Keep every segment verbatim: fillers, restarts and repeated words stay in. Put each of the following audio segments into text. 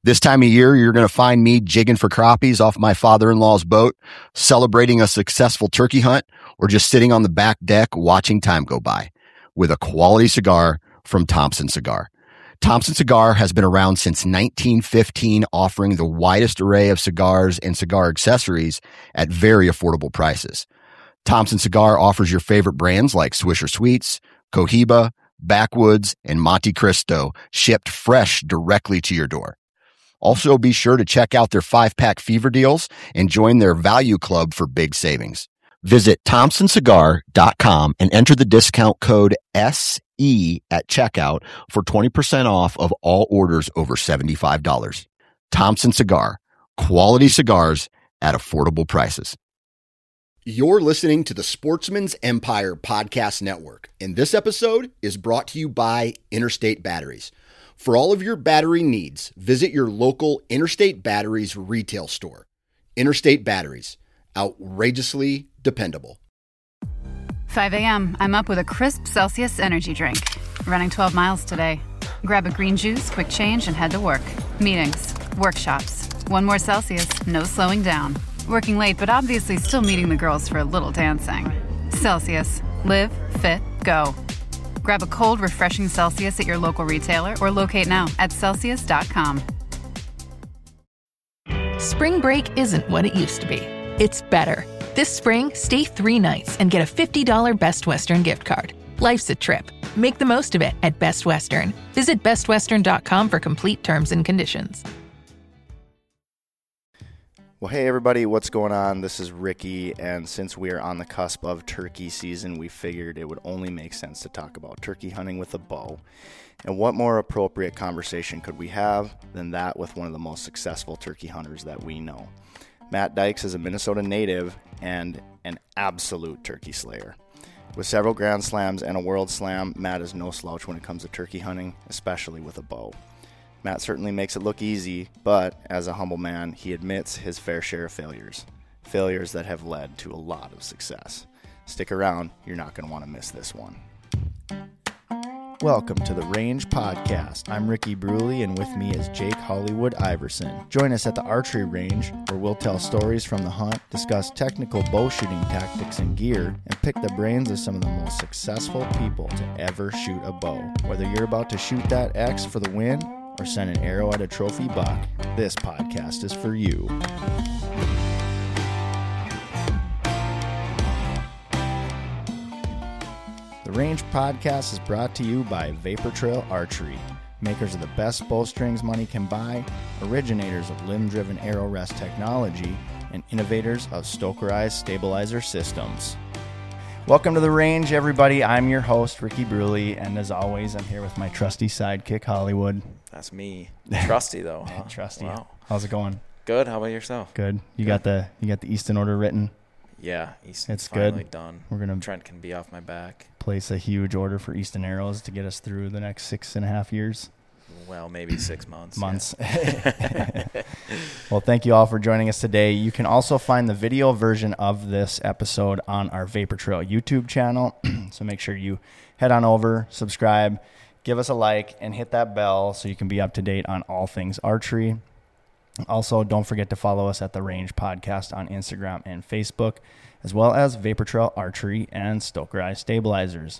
This time of year, you're going to find me jigging for crappies off my father-in-law's boat, celebrating a successful turkey hunt, or just sitting on the back deck watching time go by with a quality cigar from Thompson Cigar. Thompson Cigar has been around since nineteen fifteen, offering the widest array of cigars and cigar accessories at very affordable prices. Thompson Cigar offers your favorite brands like Swisher Sweets, Cohiba, Backwoods, and Monte Cristo, shipped fresh directly to your door. Also, be sure to check out their five-pack fever deals and join their value club for big savings. Visit thompson cigar dot com and enter the discount code S E at checkout for twenty percent off of all orders over seventy-five dollars. Thompson Cigar, quality cigars at affordable prices. You're listening to the Sportsman's Empire Podcast Network, and this episode is brought to you by Interstate Batteries. For all of your battery needs, visit your local Interstate Batteries retail store. Interstate Batteries, outrageously dependable. five a.m. I'm up with a crisp Celsius energy drink. Running twelve miles today. Grab a green juice, quick change, and head to work. Meetings, workshops. One more Celsius, no slowing down. Working late, but obviously still meeting the girls for a little dancing. Celsius. Live, fit, go. Grab a cold, refreshing Celsius at your local retailer or locate now at celsius dot com. Spring break isn't what it used to be. It's better. This spring, stay three nights and get a fifty dollars Best Western gift card. Life's a trip. Make the most of it at Best Western. Visit best western dot com for complete terms and conditions. Well, hey everybody, what's going on? This is Ricky, and since we are on the cusp of turkey season, we figured it would only make sense to talk about turkey hunting with a bow. And what more appropriate conversation could we have than that with one of the most successful turkey hunters that we know? Matt Dykes is a Minnesota native and an absolute turkey slayer. With several Grand Slams and a World Slam, Matt is no slouch when it comes to turkey hunting, especially with a bow. Matt certainly makes it look easy, but as a humble man, he admits his fair share of failures. Failures that have led to a lot of success. Stick around, you're not going to want to miss this one. Welcome to the Range Podcast. I'm Ricky Bruley, and with me is Jake Hollywood Iverson. Join us at the archery range, where we'll tell stories from the hunt, discuss technical bow shooting tactics and gear, and pick the brains of some of the most successful people to ever shoot a bow. Whether you're about to shoot that X for the win, or send an arrow at a trophy buck, this podcast is for you. The Range Podcast is brought to you by Vapor Trail Archery, makers of the best bowstrings money can buy, originators of limb-driven arrow rest technology, and innovators of Stokerized stabilizer systems. Welcome to The Range, everybody. I'm your host, Ricky Bruley, and as always, I'm here with my trusty sidekick, Hollywood. That's me. Trusty though. Huh? Trusty. Wow. How's it going? Good. How about yourself? Good. You good. got the you got the Easton order written? Yeah, Easton's it's finally good. done. We're gonna Trent can be off my back. Place a huge order for Easton arrows to get us through the next six and a half years. Well, maybe six months. Months. Yeah. Well, thank you all for joining us today. You can also find the video version of this episode on our Vapor Trail YouTube channel. So make sure you head on over, subscribe, give us a like, and hit that bell so you can be up to date on all things archery. Also, don't forget to follow us at The Range Podcast on Instagram and Facebook, as well as Vapor Trail Archery and Stokerized Stabilizers.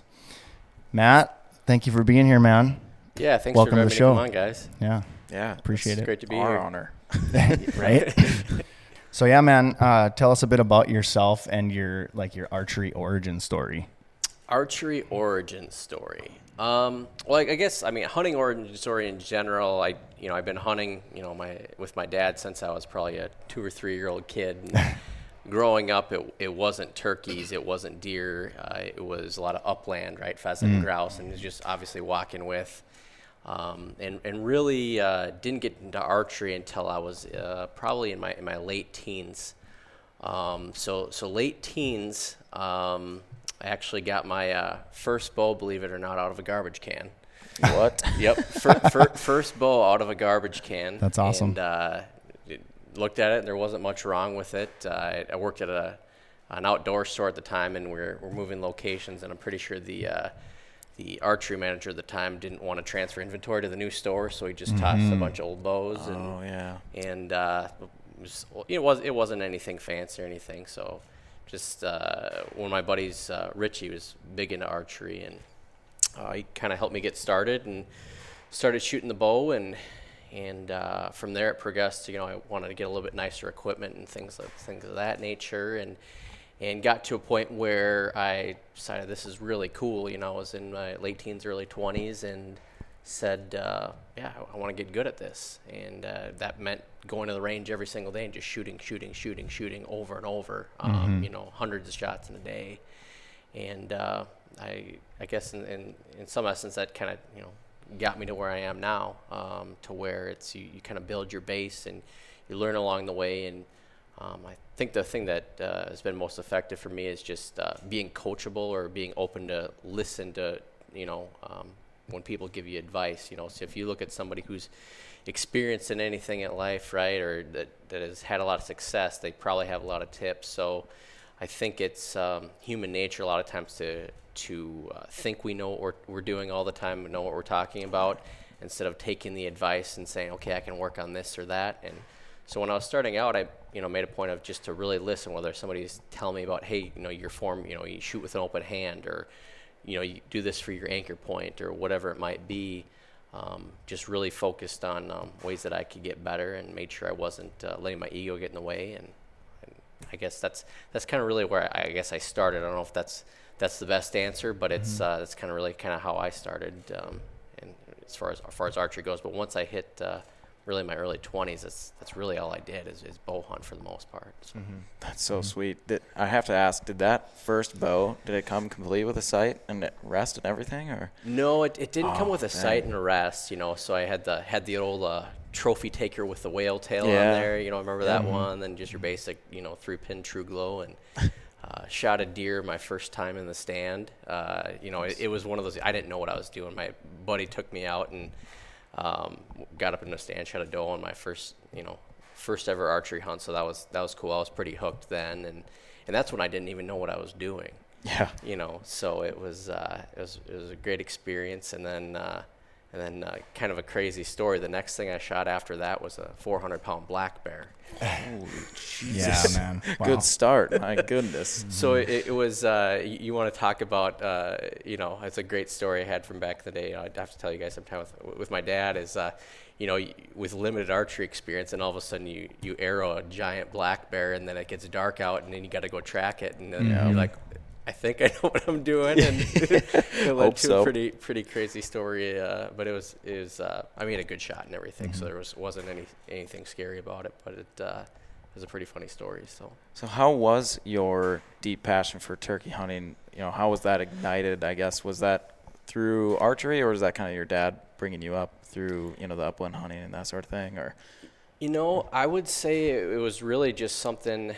Matt, thank you for being here, man. Yeah, thanks Welcome for having to the show. me to come on, guys. Yeah. Yeah. Appreciate it's it. Great to be Our here. honor. Right? So yeah, man, uh, tell us a bit about yourself and your like your archery origin story. Archery origin story. Um, well, I, I guess I mean hunting origin story in general. I you know I've been hunting you know my with my dad since I was probably a two or three year old kid. And growing up, it it wasn't turkeys, it wasn't deer, uh, it was a lot of upland, right, pheasant, Mm. and grouse, and just obviously walking with. Um, and and really uh, didn't get into archery until I was uh, probably in my in my late teens. Um, so so late teens, um, I actually got my uh, first bow, believe it or not, out of a garbage can. What? Yep, fir- fir- first bow out of a garbage can. That's awesome. And uh, it, looked at it, and there wasn't much wrong with it. Uh, I, I worked at a an outdoor store at the time, and we're we're moving locations, and I'm pretty sure the uh, the archery manager at the time didn't want to transfer inventory to the new store, so he just tossed a bunch of old bows. And, Oh, yeah. And uh, it, was, it was it wasn't anything fancy or anything. So just uh, one of my buddies, uh, Richie, was big into archery, and uh, he kind of helped me get started and started shooting the bow. And and uh, from there it progressed to, you know, I wanted to get a little bit nicer equipment and things like things of that nature. And and got to a point where I decided this is really cool. You know, I was in my late teens, early twenties, and said, uh, yeah, I, I want to get good at this. And uh, that meant going to the range every single day and just shooting, shooting, shooting, shooting over and over, um, mm-hmm. you know, hundreds of shots in a day. And uh, I I guess in, in, in some essence that kind of, you know, got me to where I am now, um, to where it's you, you kind of build your base and you learn along the way. And Um, I think the thing that uh, has been most effective for me is just uh, being coachable or being open to listen to, you know, um, when people give you advice. You know, so if you look at somebody who's experienced in anything in life, right, or that, that has had a lot of success, they probably have a lot of tips. So I think it's um, human nature a lot of times to to uh, think we know what we're, we're doing all the time, know what we're talking about, instead of taking the advice and saying, okay, I can work on this or that. And so when I was starting out, I, you know, made a point of just to really listen, whether somebody's telling me about, hey, you know, your form, you know, you shoot with an open hand, or, you know, you do this for your anchor point, or whatever it might be. Um, just really focused on um, ways that I could get better, and made sure I wasn't uh, letting my ego get in the way. And, and I guess that's that's kind of really where I, I guess I started. I don't know if that's that's the best answer, but it's mm-hmm. uh, that's kind of really kind of how I started, um, and as far as as far as archery goes. But once I hit uh, really my early twenties, that's that's really all I did is, is bow hunt for the most part. So. Mm-hmm. That's so mm-hmm. sweet. Did, I have to ask, did that first bow, did it come complete with a sight and rest and everything, or? No, it, it didn't oh, come with a man. sight and a rest, you know. So I had the had the old uh, trophy taker with the whale tail yeah. on there, you know. Remember that mm-hmm. one? Then just your basic, you know, three pin true glow, and uh, shot a deer my first time in the stand. Uh, you know, it, it was one of those. I didn't know what I was doing. My buddy took me out and. Um, got up in the stand, shot a doe on my first, you know, first ever archery hunt. So that was that was cool. I was pretty hooked then, and, and that's when I didn't even know what I was doing. Yeah. You know, so it was uh, it was it was a great experience, and then uh, and then uh, kind of a crazy story. The next thing I shot after that was a four hundred pound black bear. Holy Jesus! Yeah, man. Wow. Good start. My goodness. So it, it was. Uh, you, you want to talk about? Uh, you know, it's a great story I had from back in the day. I'd have to tell you guys sometime with with my dad. Is uh, you know, with limited archery experience, and all of a sudden you you arrow a giant black bear, and then it gets dark out, and then you got to go track it, and then yeah. you're like, I think I know what I'm doing, and it led to so. a pretty pretty crazy story. Uh, but it was it was uh, I made a good shot and everything, mm-hmm. so there was wasn't any anything scary about it. But it uh, was a pretty funny story. So so how was your deep passion for turkey hunting? You know, how was that ignited? I guess was that through archery, or was that kind of your dad bringing you up through, you know, the upland hunting and that sort of thing? Or you know, I would say it was really just something.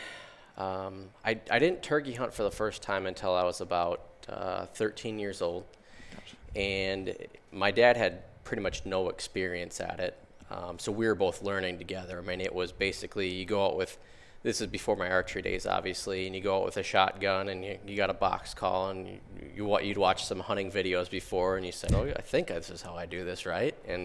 Um, I, I didn't turkey hunt for the first time until I was about uh, thirteen years old. Gotcha. And my dad had pretty much no experience at it. Um, so we were both learning together. I mean, it was basically you go out with, this is before my archery days, obviously, and you go out with a shotgun and you, you got a box call, and you, you, you'd watch some hunting videos before, and you said, oh, I think this is how I do this, right? And,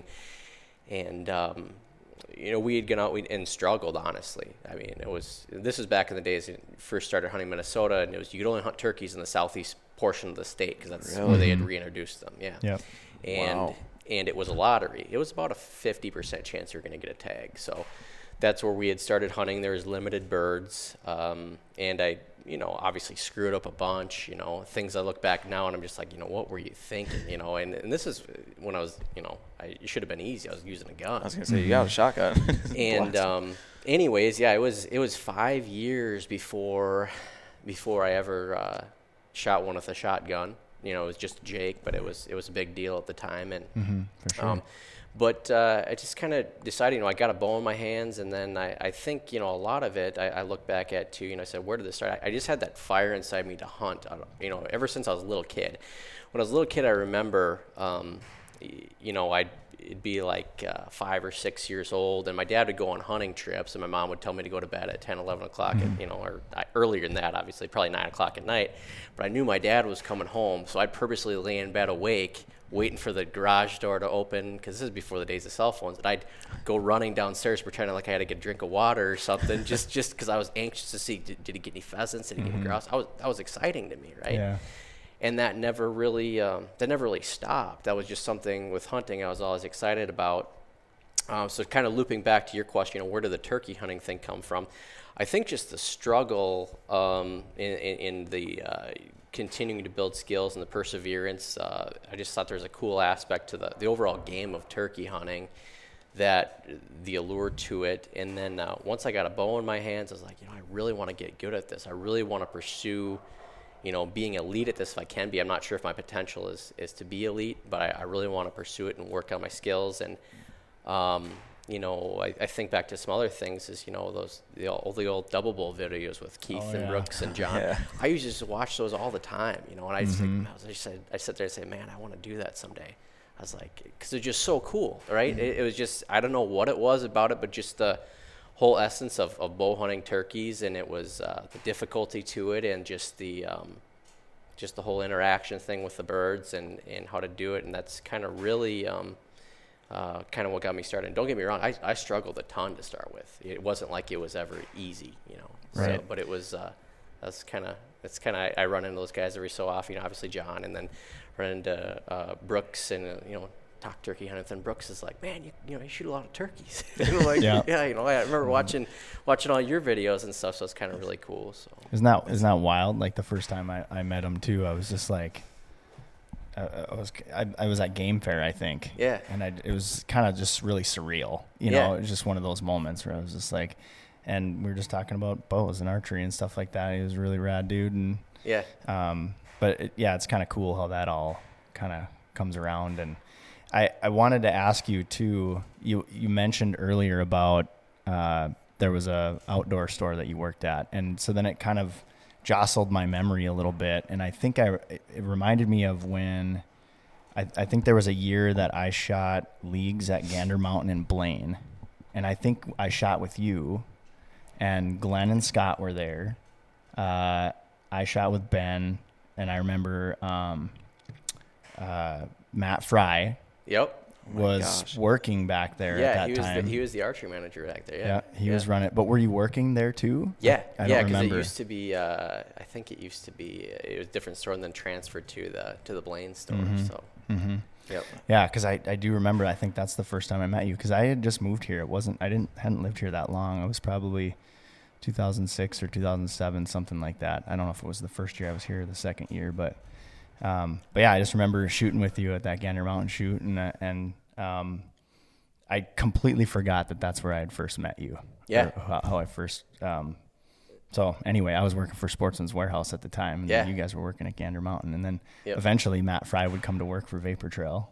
and, um, you know, we had gone out and struggled, honestly. I mean, it was, this was back in the days when I first started hunting Minnesota, and it was, you could only hunt turkeys in the southeast portion of the state, because that's really? where they had reintroduced them, yeah. Yep. And, wow. and it was a lottery. It was about a fifty percent chance you're going to get a tag. So that's where we had started hunting. There was limited birds, um, and I, you know, obviously screwed up a bunch, you know, things I look back now and I'm just like, you know, what were you thinking, you know, and, and this is when I was, you know, I, it should have been easy. I was using a gun. I was going to say, you got a shotgun. And um, anyways, yeah, it was, it was five years before, before I ever uh, shot one with a shotgun. You know, it was just Jake, but it was, it was a big deal at the time. And, mm-hmm, for sure. um, But uh, I just kind of decided, you know, I got a bow in my hands, and then I, I think, you know, a lot of it I, I look back at, too, you know, I said, where did this start? I, I just had that fire inside me to hunt, you know, ever since I was a little kid. When I was a little kid, I remember, um, you know, I it'd be like uh, five or six years old, and my dad would go on hunting trips, and my mom would tell me to go to bed at ten, eleven o'clock, mm-hmm. at, you know, or uh, earlier than that, obviously, probably nine o'clock at night. But I knew my dad was coming home, so I'd purposely lay in bed awake, waiting for the garage door to open, because this is before the days of cell phones, and I'd go running downstairs pretending like I had to get a drink of water or something, just just because I was anxious to see, did, did he get any pheasants, did he mm-hmm. get any grouse? I was, that was exciting to me, right? Yeah. And that never really, um, that never really stopped. That was just something with hunting I was always excited about. Um, so kind of looping back to your question, you know, where did the turkey hunting thing come from? I think just the struggle um, in, in, in the uh, continuing to build skills and the perseverance. Uh, I just thought there was a cool aspect to the, the overall game of turkey hunting, that the allure to it. And then uh, once I got a bow in my hands, I was like, you know, I really want to get good at this. I really want to pursue, you know, being elite at this if I can be. I'm not sure if my potential is, is to be elite, but I, I really want to pursue it and work on my skills. And, um, you know, I, I think back to some other things is, you know, those the old, the old double bowl videos with Keith oh, and yeah. Brooks and John. Yeah. I used to just watch those all the time, you know, and I just mm-hmm. like, I, was, I, said, I sit there and say, man, I want to do that someday. I was like, because they're just so cool, right? Mm-hmm. It, it was just, I don't know what it was about it, but just the whole essence of, of bow hunting turkeys, and it was uh, the difficulty to it, and just the um, just the whole interaction thing with the birds, and, and how to do it, and that's kind of really um, uh, kind of what got me started. And don't get me wrong, I, I struggled a ton to start with. It wasn't like it was ever easy, you know. Right. So, but it was, uh, that's kind of, that's kind of, I, I run into those guys every so often, you know, obviously John, and then run into uh, Brooks, and, uh, you know, talk turkey hunting. And Brooks is like, man, you, you know, you shoot a lot of turkeys. And I'm like, yeah. yeah, you know, I remember watching watching all your videos and stuff, so it's kind of really cool. So isn't that isn't that wild? Like the first time I, I met him too, I was just like, I, I was I, I was at Game Fair, I think. Yeah. And I, it was kind of just really surreal, you yeah. know. It was just one of those moments where I was just like, and we were just talking about bows and archery and stuff like that. He was a really rad dude, and yeah. Um, but it, yeah, it's kind of cool how that all kind of comes around. And I, I wanted to ask you too, you, you mentioned earlier about, uh, there was a outdoor store that you worked at. And so then it kind of jostled my memory a little bit. And I think I, it reminded me of when I, I think there was a year that I shot leagues at Gander Mountain in Blaine. And I think I shot with you, and Glenn and Scott were there. Uh, I shot with Ben, and I remember, um, uh, Matt Fry Yep. was gosh. working back there Yeah, at that he was time. the, he was the archery manager back there. Yeah, Yeah, he yeah. was running. But were you working there too? Yeah, I don't yeah, because it remember. used to be. Uh, I think it used to be. It was a different store, and then transferred to the to the Blaine store. Mhm. So. Mm-hmm. Yep. Yeah, because I, I do remember. I think that's the first time I met you, because I had just moved here. It wasn't. I didn't hadn't lived here that long. I was probably two thousand six or two thousand seven, something like that. I don't know if it was the first year I was here or the second year, but um, but yeah, I just remember shooting with you at that Gander Mountain shoot, and uh, and um, I completely forgot that that's where I had first met you. Yeah. How, how I first. Um, so anyway, I was working for Sportsman's Warehouse at the time, and Yeah. then you guys were working at Gander Mountain, and then Yep. eventually Matt Fry would come to work for Vapor Trail.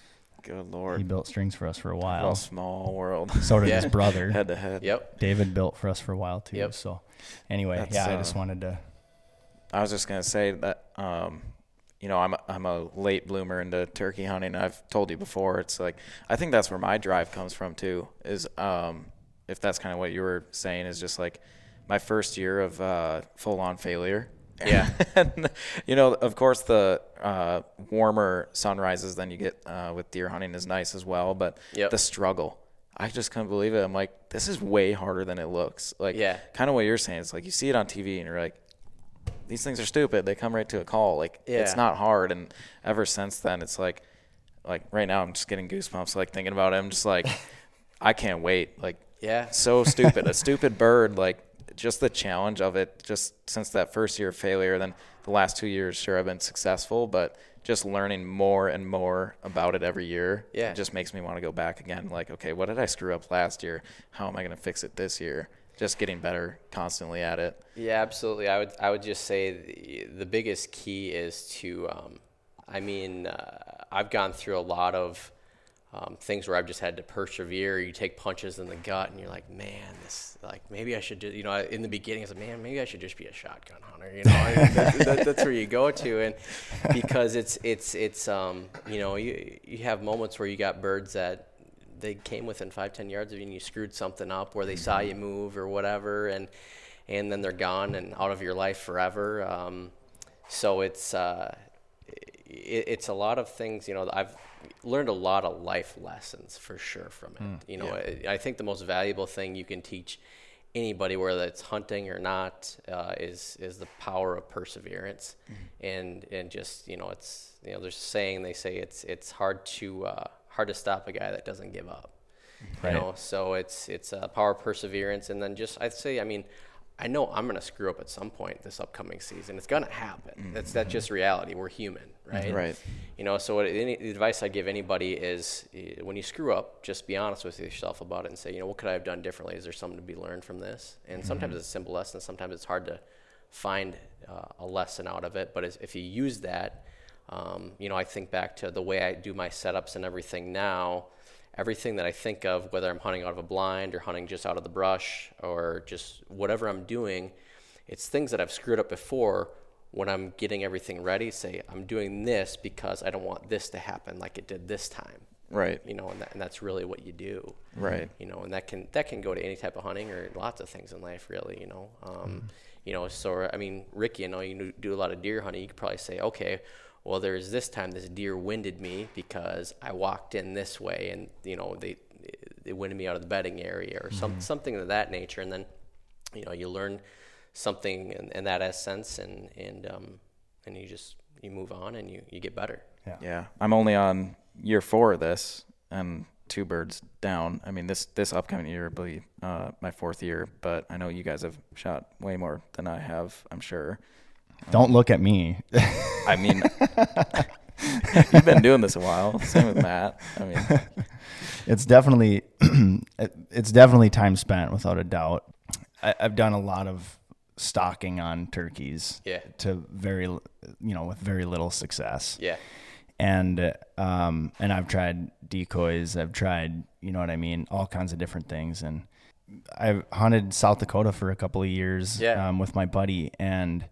Good Lord. He built strings for us for a What while. a small world. So did Yeah. his brother. Head to head. Yep. David built for us for a while too. Yep. So anyway, That's, yeah, I uh, just wanted to. I was just gonna say that, um, you know, I'm a, I'm a late bloomer into turkey hunting. I've told you before. It's like I think that's where my drive comes from too. Is um, if that's kind of what you were saying, is just like my first year of uh, full on failure. Yeah. And, you know, of course, the uh, warmer sunrises than you get uh, with deer hunting is nice as well. But Yep. the struggle, I just couldn't believe it. I'm like, this is way harder than it looks. Like, Yeah. kind of what you're saying. It's like you see it on T V and you're like, these things are stupid. They come right to a call. Like, it's Yeah. not hard. And ever since then, it's like, like right now, I'm just getting goosebumps. Like thinking about it, I'm just like, I can't wait. Like, Yeah. so stupid. A stupid bird. Like, just the challenge of it. Just since that first year of failure, then the last two years, sure, I've been successful, but just learning more and more about it every year. Yeah. It just makes me want to go back again. Like, okay, what did I screw up last year? How am I going to fix it this year? Just getting better constantly at it. Yeah, absolutely. I would I would just say the, the biggest key is to, um, I mean, uh, I've gone through a lot of um, things where I've just had to persevere. You take punches in the gut, and you're like, man, this like maybe I should do. You know, in the beginning, I said, man, maybe I should just be a shotgun hunter. You know, I mean, that, that, that's where you go to, and because it's it's it's um you know you you have moments where you got birds that they came within five ten yards of you, and you screwed something up, where they saw you move or whatever, and and then they're gone and out of your life forever. Um, so it's uh, it, it's a lot of things. You know, I've learned a lot of life lessons for sure from it. Mm, you know, yeah. I, I think the most valuable thing you can teach anybody, whether it's hunting or not, uh, is is the power of perseverance, mm-hmm. and and just you know, it's you know, there's a saying they say it's it's hard to uh, hard to stop a guy that doesn't give up. Right. You know, so it's it's a power of perseverance, and then just I'd say, I mean, I know I'm going to screw up at some point this upcoming season. It's going to happen. Mm-hmm. That's that's just reality. We're human, right? Right. You know, so what, any the advice I give anybody is, when you screw up, just be honest with yourself about it and say, you know, what could I have done differently? Is there something to be learned from this? And mm-hmm. sometimes it's a simple lesson. Sometimes it's hard to find uh, a lesson out of it. But as, if you use that, um, you know, I think back to the way I do my setups and everything now. Everything that I think of, whether I'm hunting out of a blind or hunting just out of the brush or just whatever I'm doing, it's things that I've screwed up before. When I'm getting everything ready, say, I'm doing this because I don't want this to happen like it did this time. Right. You know, and, that, and that's really what you do. Right. You know, and that can that can go to any type of hunting or lots of things in life, really, you know. Um, mm. You know, so, I mean, Ricky, I know you do a lot of deer hunting. You could probably say, okay, well, there's this time this deer winded me because I walked in this way, and you know they they winded me out of the bedding area or some mm-hmm. something of that nature, and then you know you learn something in, in that essence, and and um and you just you move on and you, you get better. Yeah, yeah. I'm only on year four of this, and two birds down. I mean, this this upcoming year will be uh, my fourth year, but I know you guys have shot way more than I have, I'm sure. Don't look at me. I mean, you've been doing this a while. Same with Matt. I mean, it's definitely it's definitely time spent, without a doubt. I, I've done a lot of stalking on turkeys. Yeah. To very, you know, with very little success. Yeah. And um, and I've tried decoys. I've tried, you know what I mean, all kinds of different things. And I've hunted South Dakota for a couple of years. Yeah. Um, with my buddy, and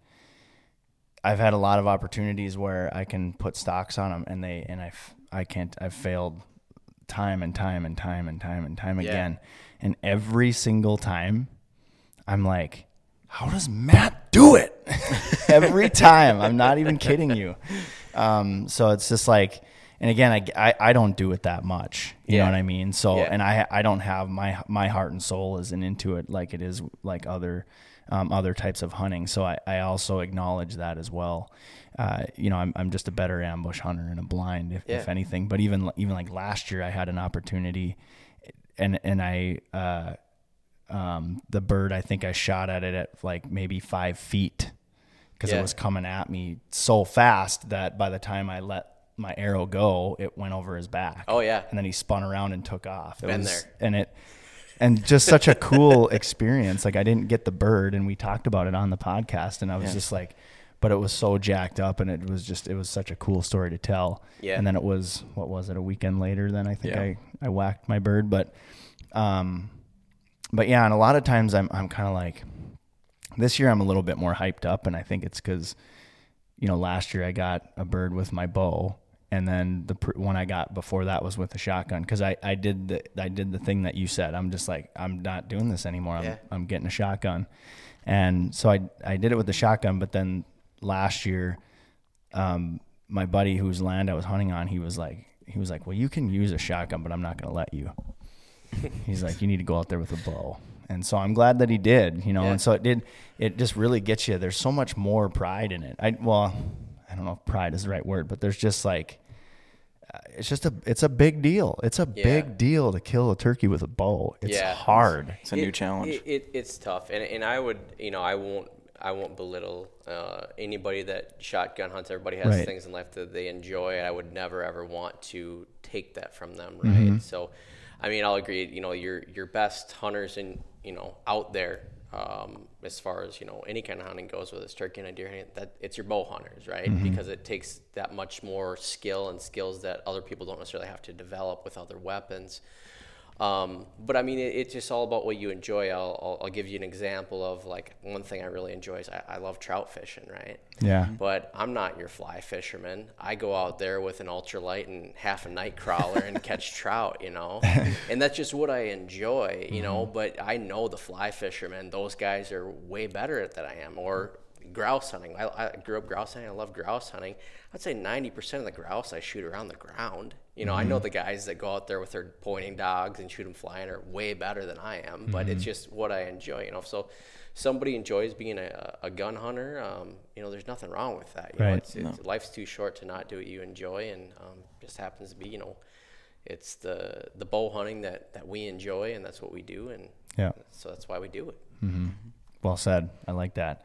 I've had a lot of opportunities where I can put stocks on them, and they and I I can't. I've failed time and time and time and time and time yeah. again, and every single time, I'm like, how does Matt do it? Every time. I'm not even kidding you. Um, so it's just like, and again, I, I, I don't do it that much. You yeah. know what I mean? So yeah. and I I don't have my my heart and soul isn't into it like it is like other. Um, other types of hunting. So I, I also acknowledge that as well. Uh, you know, I'm I'm just a better ambush hunter and a blind, if, yeah. if anything. But even even like last year, I had an opportunity, and and I uh, um, the bird, I think I shot at it at like maybe five feet because yeah. it was coming at me so fast that by the time I let my arrow go, it went over his back. Oh yeah, and then he spun around and took off. It Been was, there, and it. And just such a cool experience. Like I didn't get the bird, and we talked about it on the podcast, and I was yeah. just like, but it was so jacked up, and it was just, it was such a cool story to tell. Yeah. And then it was, what was it, a weekend later, then I think yeah. I, I whacked my bird. But, um, but yeah, and a lot of times I'm, I'm kind of like, this year I'm a little bit more hyped up, and I think it's because, you know, last year I got a bird with my bow. And then the pr- one I got before that was with a shotgun, because I, I did the I did the thing that you said. I'm just like, I'm not doing this anymore. I'm yeah. I'm getting a shotgun, and so I I did it with the shotgun. But then last year, um, my buddy whose land I was hunting on, he was like he was like, well, you can use a shotgun, but I'm not going to let you. He's like, you need to go out there with a bow. And so I'm glad that he did, you know. Yeah. And so it did. It just really gets you. There's so much more pride in it. I well. I don't know if pride is the right word, but there's just like, uh, it's just a, it's a big deal. It's a yeah. big deal to kill a turkey with a bow. It's yeah. hard. It's a it, new challenge. It, it, it's tough. And, and I would, you know, I won't, I won't belittle uh, anybody that shotgun hunts. Everybody has right. things in life that they enjoy. And I would never, ever want to take that from them. Right. Mm-hmm. So, I mean, I'll agree, you know, your, your best hunters in, you know, out there um, as far as, you know, any kind of hunting goes, whether it's turkey hunting, deer hunting, that it's your bow hunters, right? Mm-hmm. Because it takes that much more skill and skills that other people don't necessarily have to develop with other weapons. Um, but I mean, it, it's just all about what you enjoy. I'll, I'll, I'll give you an example of like one thing I really enjoy is I, I love trout fishing, right? Yeah. But I'm not your fly fisherman. I go out there with an ultralight and half a night crawler and catch trout, you know, and that's just what I enjoy, you mm-hmm. know, but I know the fly fishermen, those guys are way better at that I am. Or grouse hunting. I, I grew up grouse hunting. I love grouse hunting. I'd say ninety percent of the grouse I shoot around the ground. You know, mm-hmm. I know the guys that go out there with their pointing dogs and shoot them flying are way better than I am, but mm-hmm. it's just what I enjoy, you know. So somebody enjoys being a, a gun hunter, um, you know, there's nothing wrong with that. You right. know, it's, it's, no. life's too short to not do what you enjoy, and um, just happens to be, you know, it's the the bow hunting that, that we enjoy, and that's what we do, and yeah. so that's why we do it. Mm-hmm. Well said. I like that.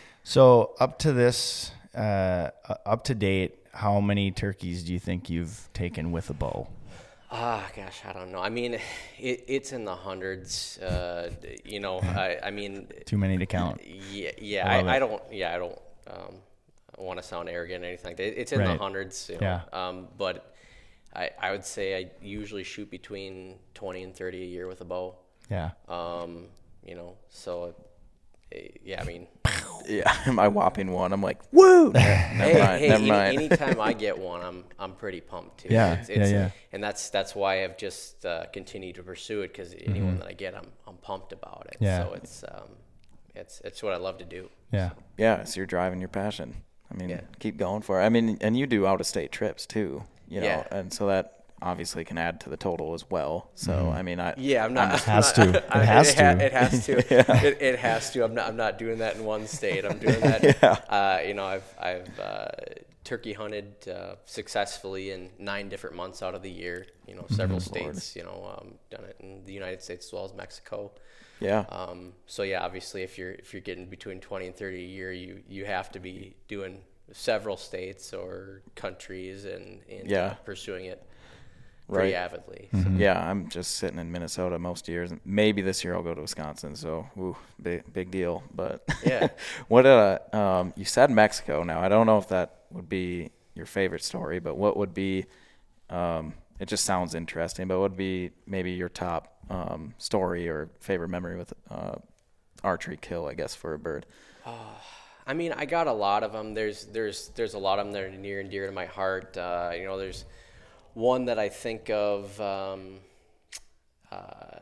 So up to this, uh, up to date, how many turkeys do you think you've taken with a bow? Ah, gosh, I don't know. I mean, it, it's in the hundreds. Uh, you know, I, I mean, too many to count. Yeah, yeah. I, I, I don't. Yeah, I don't um, want to sound arrogant or anything like that. It's in right. the hundreds. You know? Yeah. Um, but I, I would say I usually shoot between twenty and thirty a year with a bow. Yeah. Um, you know, so. Yeah, I mean, yeah, my whopping one. I'm like, woo! never hey, mind, hey, never any, mind. anytime I get one, I'm I'm pretty pumped too. Yeah, it's, it's, yeah, yeah. And that's that's why I've just uh, continued to pursue it, because mm-hmm. anyone that I get, I'm I'm pumped about it. Yeah. So it's um, it's it's what I love to do. Yeah. So. Yeah, so you're driving your passion. I mean, yeah. keep going for it. I mean, and you do out of state trips too, you know, yeah. and so that obviously can add to the total as well. So mm. I mean, I yeah, I'm not. It has to. It has it, ha- to. it has to. yeah. it, it has to. I'm not. I'm not doing that in one state. I'm doing that. yeah. uh, you know, I've I've uh, turkey hunted uh, successfully in nine different months out of the year. You know, several mm-hmm. states. You know, um, done it in the United States as well as Mexico. Yeah. Um, so yeah, obviously, if you're if you're getting between twenty and thirty a year, you you have to be doing several states or countries and, and yeah. uh, pursuing it. Pretty right. avidly. Mm-hmm. So. Yeah, I'm just sitting in Minnesota most years. Maybe this year I'll go to Wisconsin. So, ooh, big big deal. But yeah, what uh, um, you said Mexico. Now I don't know if that would be your favorite story, but what would be? Um, it just sounds interesting. But what would be maybe your top um, story or favorite memory with uh, archery kill? I guess for a bird. Uh, I mean, I got a lot of them. There's there's there's a lot of them that are near and dear to my heart. Uh, you know, there's one that I think of um, uh,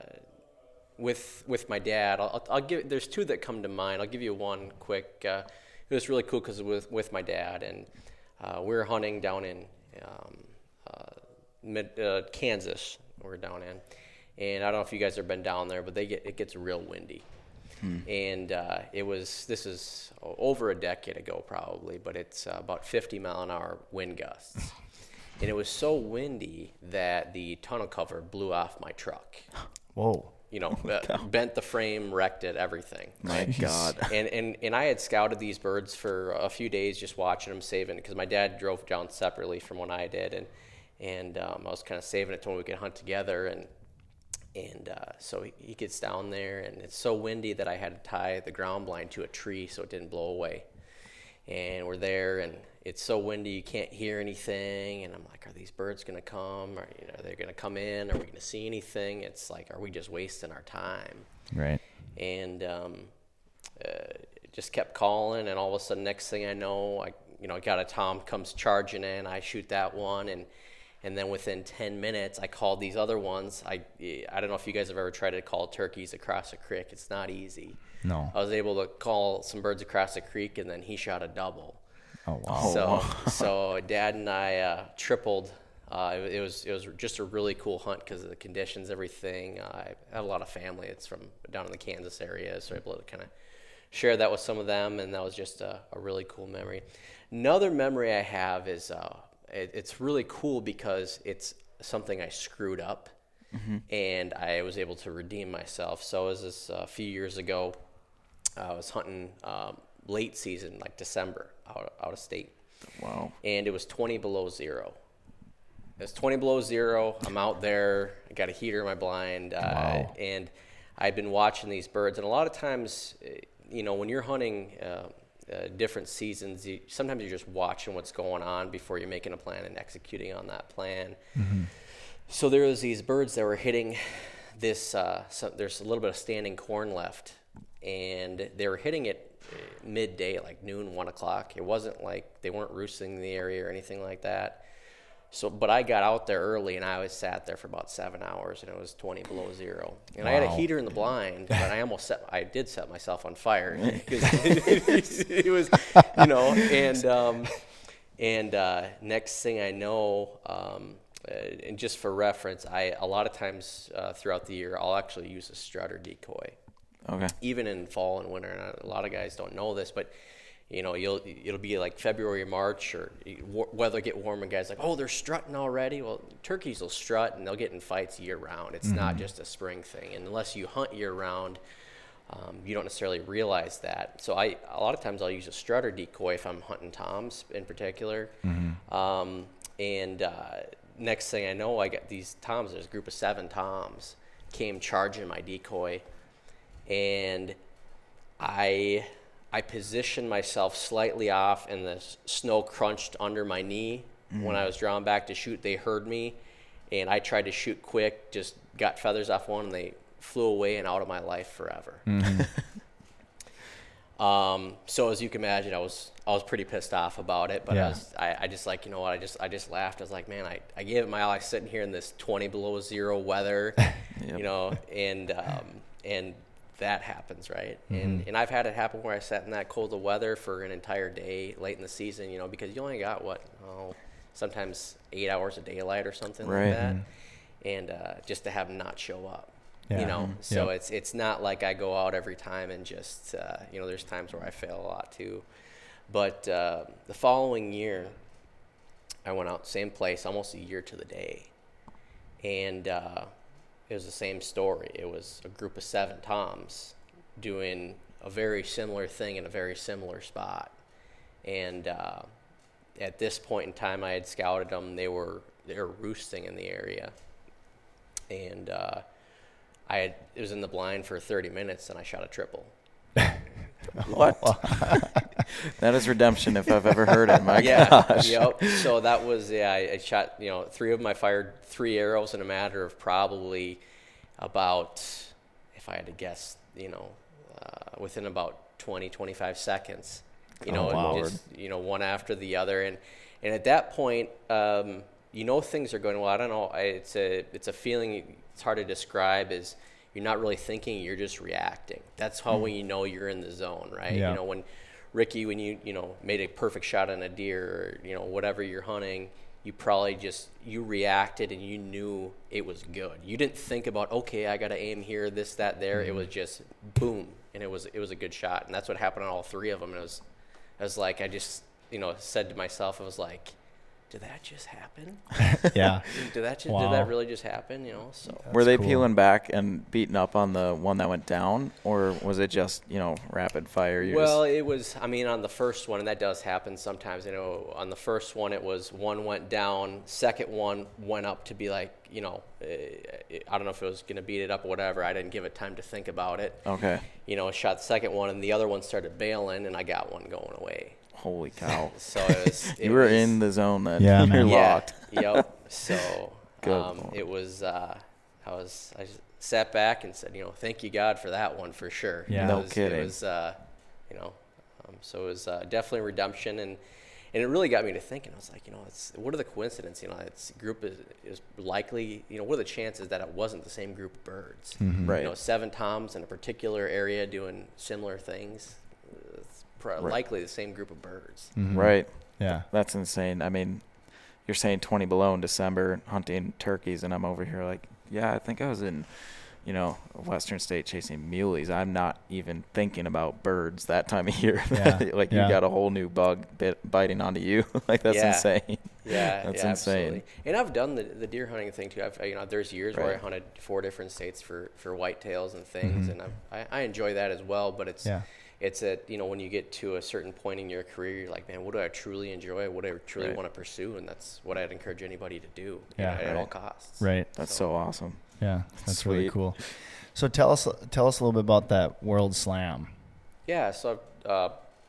with with my dad. I'll, I'll give. There's two that come to mind. I'll give you one quick. Uh, it was really cool because it was with my dad, and uh, we were hunting down in um, uh, mid uh, Kansas. We're down in, and I don't know if you guys have been down there, but they get it gets real windy. Hmm. And uh, it was this is over a decade ago probably, but it's uh, about fifty mile an hour wind gusts. And it was so windy that the tonneau cover blew off my truck. Whoa. You know, uh, bent the frame, wrecked it, everything. My God. And, and and I had scouted these birds for a few days, just watching them, saving it, because my dad drove down separately from when I did. And and um, I was kind of saving it to when we could hunt together. And and uh, so he, he gets down there, and it's so windy that I had to tie the ground blind to a tree so it didn't blow away. And we're there, and it's so windy you can't hear anything, and I'm like, are these birds going to come? Or, you know, are they going to come in? Are we going to see anything? It's like, are we just wasting our time? Right. And um, uh, just kept calling, and all of a sudden, next thing I know, I you know, I got a tom comes charging in. I shoot that one, and and then within ten minutes, I called these other ones. I I don't know if you guys have ever tried to call turkeys across a creek. It's not easy. No. I was able to call some birds across the creek, and then he shot a double. Oh wow! So, so Dad and I uh, tripled. Uh, it, it was it was just a really cool hunt because of the conditions, everything. Uh, I had a lot of family. It's from down in the Kansas area, so I was able to kind of share that with some of them, and that was just a, a really cool memory. Another memory I have is uh, it, it's really cool because it's something I screwed up, mm-hmm. and I was able to redeem myself. So it was this uh, a few years ago. I was hunting um, late season, like December, out, out of state. Wow. And it was twenty below zero. It was twenty below zero. I'm out there. I got a heater in my blind. Uh, Wow. And I'd been watching these birds, and a lot of times, you know, when you're hunting uh, uh, different seasons, you, sometimes you're just watching what's going on before you're making a plan and executing on that plan. Mm-hmm. So there was these birds that were hitting this, uh, so there's a little bit of standing corn left, and they were hitting it midday, like noon, one o'clock. It wasn't like they weren't roosting in the area or anything like that. So, but I got out there early, and I was sat there for about seven hours, and it was twenty below zero. And wow. I had a heater in the blind, but I almost set, I did set myself on fire because it, it was, you know, and um, and uh, next thing I know, um, uh, and just for reference, I a lot of times uh, throughout the year, I'll actually use a strutter decoy. Okay. Even in fall and winter, and a lot of guys don't know this, but you know, you'll it'll be like February or March, or weather get warm, and guys like, oh, they're strutting already. Well, turkeys will strut, and they'll get in fights year round. It's mm-hmm. not just a spring thing, and unless you hunt year round, um, you don't necessarily realize that. So I a lot of times I'll use a strutter decoy if I'm hunting toms in particular. Mm-hmm. Um, and uh, next thing I know, I got these toms. There's a group of seven toms came charging my decoy. And I I positioned myself slightly off, and the snow crunched under my knee. Mm-hmm. When I was drawn back to shoot, they heard me, and I tried to shoot quick, just got feathers off one, and they flew away and out of my life forever. Mm-hmm. um, so as you can imagine, I was I was pretty pissed off about it, but yeah. I was I, I just like, you know what, I just I just laughed. I was like, man, I, I gave it my all. I was sitting here in this twenty below zero weather, yep. you know, and um, and that happens, right? Mm-hmm. And and I've had it happen where I sat in that cold of weather for an entire day late in the season, you know, because you only got what, oh, sometimes eight hours of daylight or something right. like that, and uh, just to have them not show up, yeah. you know. So yep. it's it's not like I go out every time and just uh, you know, there's times where I fail a lot too, but uh, the following year, I went out same place almost a year to the day, and. Uh, It was the same story. It was a group of seven toms doing a very similar thing in a very similar spot. And uh, at this point in time, I had scouted them. They were they were roosting in the area. And uh, I had it was in the blind for thirty minutes, and I shot a triple. What? That is redemption if I've ever heard it. My yeah, gosh. Yep. So that was yeah. I, I shot you know three of them. I fired three arrows in a matter of probably about, if I had to guess, you know, uh, within about twenty, twenty-five seconds. You know, oh, wow. just you know one after the other, and and at that point, um, you know things are going well. I don't know. I, it's a it's a feeling. It's hard to describe. Is you're not really thinking, you're just reacting. That's how mm. when you know you're in the zone, right? Yeah. You know, when Ricky, when you, you know, made a perfect shot on a deer or, you know, whatever you're hunting, you probably just, you reacted and you knew it was good. You didn't think about, okay, I got to aim here, this, that, there. Mm. It was just boom. And it was, it was a good shot. And that's what happened on all three of them. And it was, I was like, I just, you know, said to myself, I was like, did that just happen? Yeah. Did that just, wow. did that really just happen? You know, so That's were they cool. peeling back and beating up on the one that went down, or was it just, you know, rapid fire? You well, just... it was, I mean, on the first one, and that does happen sometimes, you know, on the first one, it was one went down, second one went up to be like, you know, I don't know if it was going to beat it up or whatever. I didn't give it time to think about it. Okay. You know, shot the second one, and the other one started bailing, and I got one going away. Holy cow. So it was, it you were was, in the zone then. Yeah, You're yeah, locked. Yep. So um, Good it was, uh, I was, I just sat back and said, you know, thank you God for that one for sure. Yeah. It No was, kidding. It was, uh, you know, um, so it was uh, definitely redemption. And, and it really got me to thinking. I was like, you know, it's, what are the coincidences? You know, it's group is, is likely, you know, what are the chances that it wasn't the same group of birds? Mm-hmm. Right. You know, seven toms in a particular area doing similar things. It's pro- Right. likely the same group of birds. Mm-hmm. Right. Yeah. That's insane. I mean, you're saying twenty below in December hunting turkeys, and I'm over here like, yeah, I think I was in, you know, Western state chasing muleys. I'm not even thinking about birds that time of year. Yeah. Like yeah. you got a whole new bug bit, biting onto you. Like that's Yeah. insane. Yeah, That's yeah, insane. Absolutely. And I've done the, the deer hunting thing too. I've you know there's years where I Right. hunted four different states for, for whitetails and things, Mhm. and I've, I I enjoy that as well. But it's Yeah. it's a you know when you get to a certain point in your career, you're like, man, what do I truly enjoy? What do I truly Right. want to pursue? And that's what I'd encourage anybody to do. you Yeah. know, at all Right. costs. Right. That's so awesome. Yeah. That's really Sweet. cool. So tell us tell us a little bit about that World Slam. Yeah, so uh,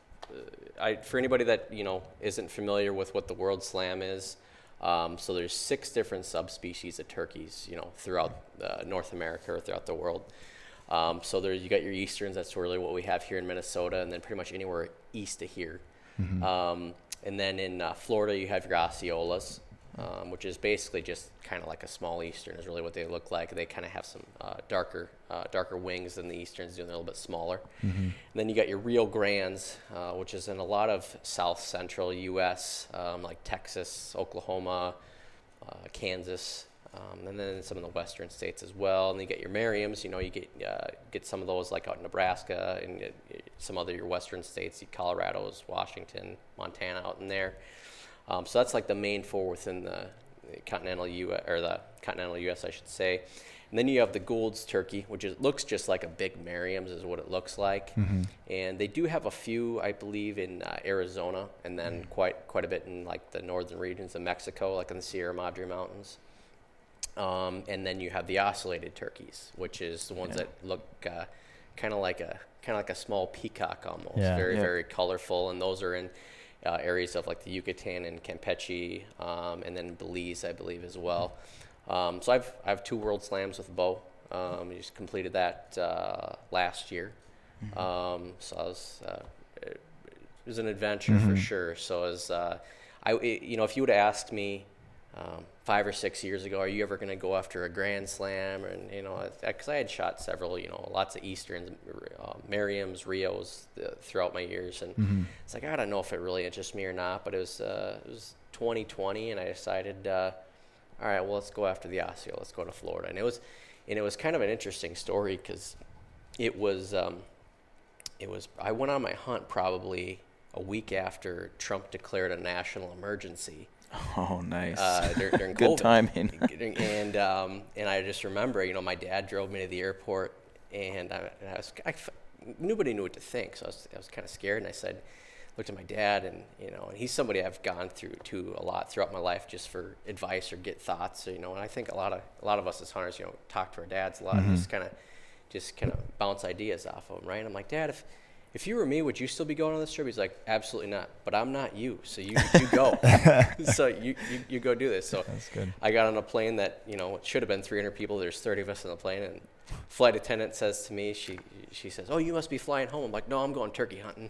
I, for anybody that you know isn't familiar with what the World Slam is, um, so there's six different subspecies of turkeys, you know, throughout uh, North America or throughout the world. Um, so there you got your easterns. That's really what we have here in Minnesota, and then pretty much anywhere east of here. Mm-hmm. Um, and then in uh, Florida, you have your Osceolas, um, which is basically just kind of like a small eastern is really what they look like. They kind of have some uh, darker uh, darker wings than the easterns do, and they're a little bit smaller. Mm-hmm. And then you got your Rio Grandes, uh, which is in a lot of south central U S, um, like Texas, Oklahoma, uh, Kansas, um, and then some of the western states as well. And then you get your Merriams. You know, you get uh, get some of those like out in Nebraska and uh, some other your western states, Colorado's, Washington, Montana, out in there. Um, so that's like the main four within the continental U S, or the continental U S, I should say. And then you have the Gould's turkey, which is, looks just like a big Merriam's is what it looks like. Mm-hmm. And they do have a few, I believe, in uh, Arizona, and then mm-hmm. quite quite a bit in like the northern regions of Mexico, like in the Sierra Madre Mountains. Um, and then you have the ocellated turkeys, which is the ones yeah. that look uh, kind of like a kind of like a small peacock almost, yeah. very yeah. very colorful, and those are in uh, areas of like the Yucatan and Campeche, um, and then Belize, I believe, as well. Um, so I've I have two World Slams with a bow. Um, we just completed that uh, last year. Mm-hmm. Um, so I was uh, it, it was an adventure mm-hmm. for sure. So as uh, I it, you know if you would have asked me um, five or six years ago, are you ever going to go after a Grand Slam? And you know, because I had shot several, you know, lots of Easterns, uh, Merriams, Rios uh, throughout my years, and mm-hmm. it's like I don't know if it really interests me or not. But it was uh, it was twenty twenty, and I decided. Uh, all right, well, let's go after the Osseo. Let's go to Florida. And it was, and it was kind of an interesting story because it was, um, it was, I went on my hunt probably a week after Trump declared a national emergency. Oh, nice. Uh, during, during Good COVID. timing. and, um, and I just remember, you know, my dad drove me to the airport, and I, and I was, I, nobody knew what to think. So I was, I was kind of scared, and I said, looked at my dad, and you know, and he's somebody I've gone through to a lot throughout my life just for advice or get thoughts. So, you know, and I think a lot of a lot of us as hunters, you know, talk to our dads a lot mm-hmm. and just kind of just kind of bounce ideas off of them, right? I'm like, Dad, if if you were me, would you still be going on this trip? He's like, absolutely not. But I'm not you, so you you go. so you, you you go do this. So that's good. I got on a plane that you know it should have been three hundred people. There's thirty of us on the plane, and flight attendant says to me, she she says, "Oh, you must be flying home." I'm like, "No, I'm going turkey hunting."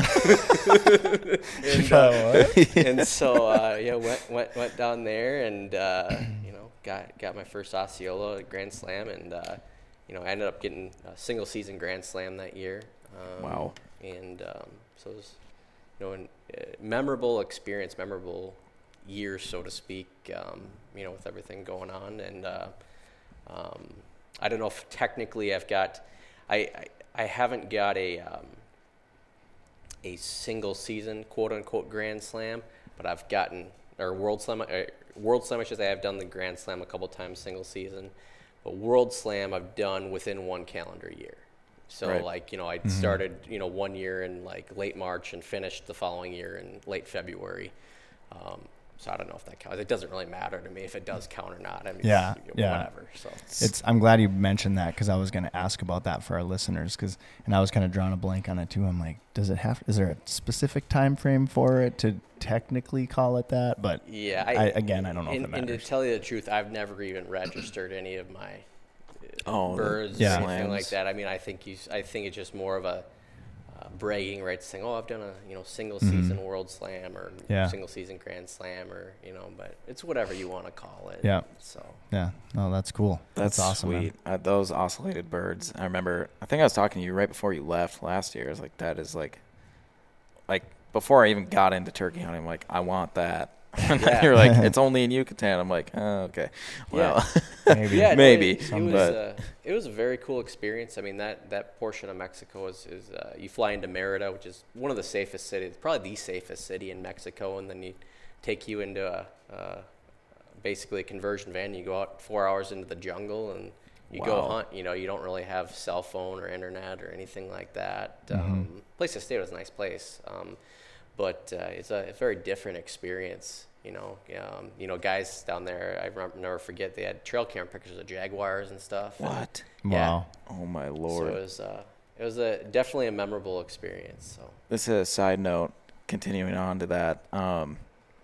and, uh, and so uh, yeah, went went went down there, and uh, you know, got got my first Osceola Grand Slam, and uh, you know, I ended up getting a single season Grand Slam that year. Um, wow. And um, so it was, you know, a uh, memorable experience, memorable year, so to speak. Um, you know, with everything going on, and uh, um, I don't know if technically I've got, I, I, I haven't got a um, a single season quote unquote Grand Slam, but I've gotten or World Slam, uh, World Slam. I should say I've done the Grand Slam a couple times single season, but World Slam I've done within one calendar year. So right. like you know I mm-hmm. started you know one year in like late March and finished the following year in late February. Um, So I don't know if that counts. It doesn't really matter to me if it does count or not. I mean, yeah, you know, yeah. whatever. So it's. I'm glad you mentioned that because I was going to ask about that for our listeners. Because and I was kind of drawing a blank on it too. I'm like, does it have? Is there a specific time frame for it to technically call it that? But yeah, I, I, again, I don't know and, if it matters. And to tell you the truth, I've never even registered any of my oh, birds yeah. or anything like that. I mean, I think you. I think it's just more of a. Uh, bragging rights, saying, "Oh, I've done a you know single season mm-hmm. World Slam or yeah. single season Grand Slam or you know," but it's whatever you want to call it. Yeah. So. Yeah. No, that's cool. That's, that's awesome. Sweet. Uh, those ocellated birds. I remember. I think I was talking to you right before you left last year. I was like, "That is like, like before I even got into turkey hunting, I'm like, I want that." And yeah. you're like, it's only in Yucatan. I'm like, oh, okay. Well, yeah. maybe. Yeah, maybe. It, it, was, uh, it was a very cool experience. I mean, that, that portion of Mexico is, is uh, you fly into Merida, which is one of the safest cities, probably the safest city in Mexico, and then you take you into a, uh, basically a conversion van. You go out four hours into the jungle, and you wow. go hunt. You know, you don't really have cell phone or internet or anything like that. Mm-hmm. Um, place to stay was a nice place. Um, But uh, it's a, a very different experience, You know, um, you know, guys down there, I remember, never forget, they had trail camera pictures of jaguars and stuff. What? And, Wow. Yeah. Oh my So lord. it was, uh, it was a definitely a memorable experience. So This is a side note. Continuing on to that, um,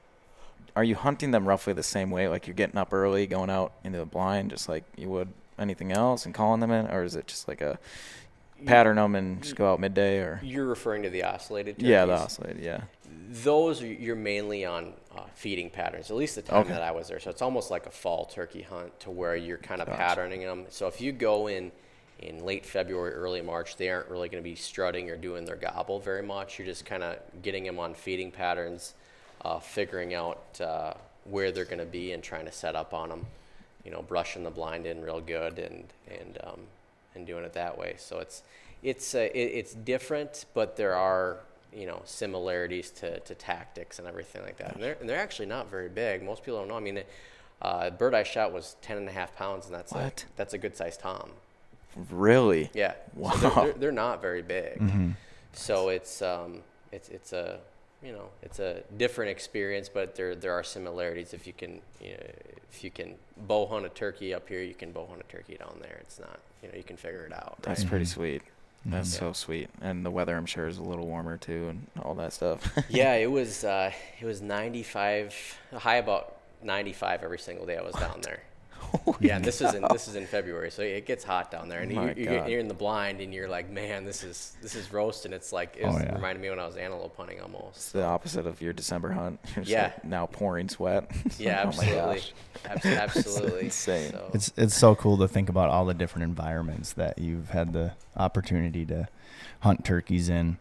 are you hunting them roughly the same way? Like you're getting up early, going out into the blind, just like you would anything else, and calling them in, or is it just like a pattern them and just go out midday? Or you're referring to the oscillated turkeys? yeah, the oscillated, yeah. Those are, you're mainly on uh, feeding patterns, at least the time Okay. that I was there. So it's almost like a fall turkey hunt to where you're kind of Gotcha. patterning them. So if you go in in late February, early March, they aren't really going to be strutting or doing their gobble very much. You're just kind of getting them on feeding patterns, uh, figuring out uh, where they're going to be and trying to set up on them. You know, brushing the blind in real good and and um, and doing it that way. So it's it's uh, it, it's different, but there are, you know, similarities to, to tactics and everything like that. And they're, and they're actually not very big. Most people don't know. I mean, uh, bird I shot was ten and a half pounds, and that's What? a, that's a good sized tom. Really? Yeah. Wow. So they're, they're, they're not very big. Mm-hmm. So it's um it's it's a you know it's a different experience, but there there are similarities. If you can you know, if you can bow hunt a turkey up here, you can bow hunt a turkey down there. It's not you know you can figure it out. That's right? pretty sweet. That's Yeah. so sweet. And the weather, I'm sure, is a little warmer too, and all that stuff. Yeah, it was uh, it was ninety-five, high about ninety-five every single day I was down there. Yeah, and this is in this is in February, so it gets hot down there, and My you, God. you're, you're in the blind, and you're like, man, this is this is roasting. It's like it Oh, was, yeah. reminded me when I was antelope hunting It's almost. the opposite of your December hunt. You're just, Yeah. like, now pouring sweat. Yeah, Oh my absolutely, gosh. Abs- absolutely. insane. So, It's it's so cool to think about all the different environments that you've had the opportunity to hunt turkeys in.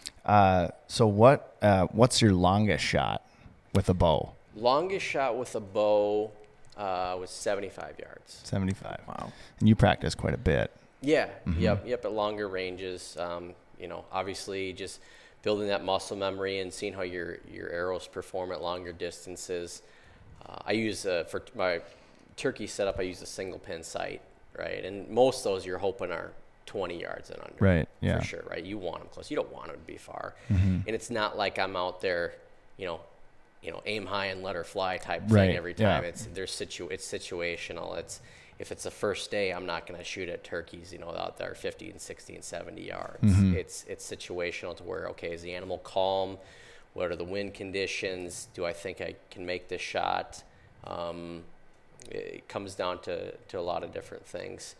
Uh, so what uh, what's your longest shot with a bow? longest shot with a bow uh, was seventy-five yards. seventy-five. Wow. And you practice quite a bit. Yeah, Mhm. yep, yep, at longer ranges. Um, you know, obviously just building that muscle memory and seeing how your, your arrows perform at longer distances. Uh, I use, uh, for t- my turkey setup, I use a single pin sight, right? And most of those you're hoping are twenty yards and under. Right, yeah. For sure, right? You want them close. You don't want them to be far. Mhm. And it's not like I'm out there, you know, you know, aim high and let her fly type Right, thing every time. yeah. It's there's situ it's situational. It's if it's the first day, I'm not going to shoot at turkeys, you know, out there fifty and sixty and seventy yards. Mhm. It's it's situational to where, okay, is the animal calm? What are the wind conditions? Do I think I can make this shot? Um, it comes down to, to a lot of different things.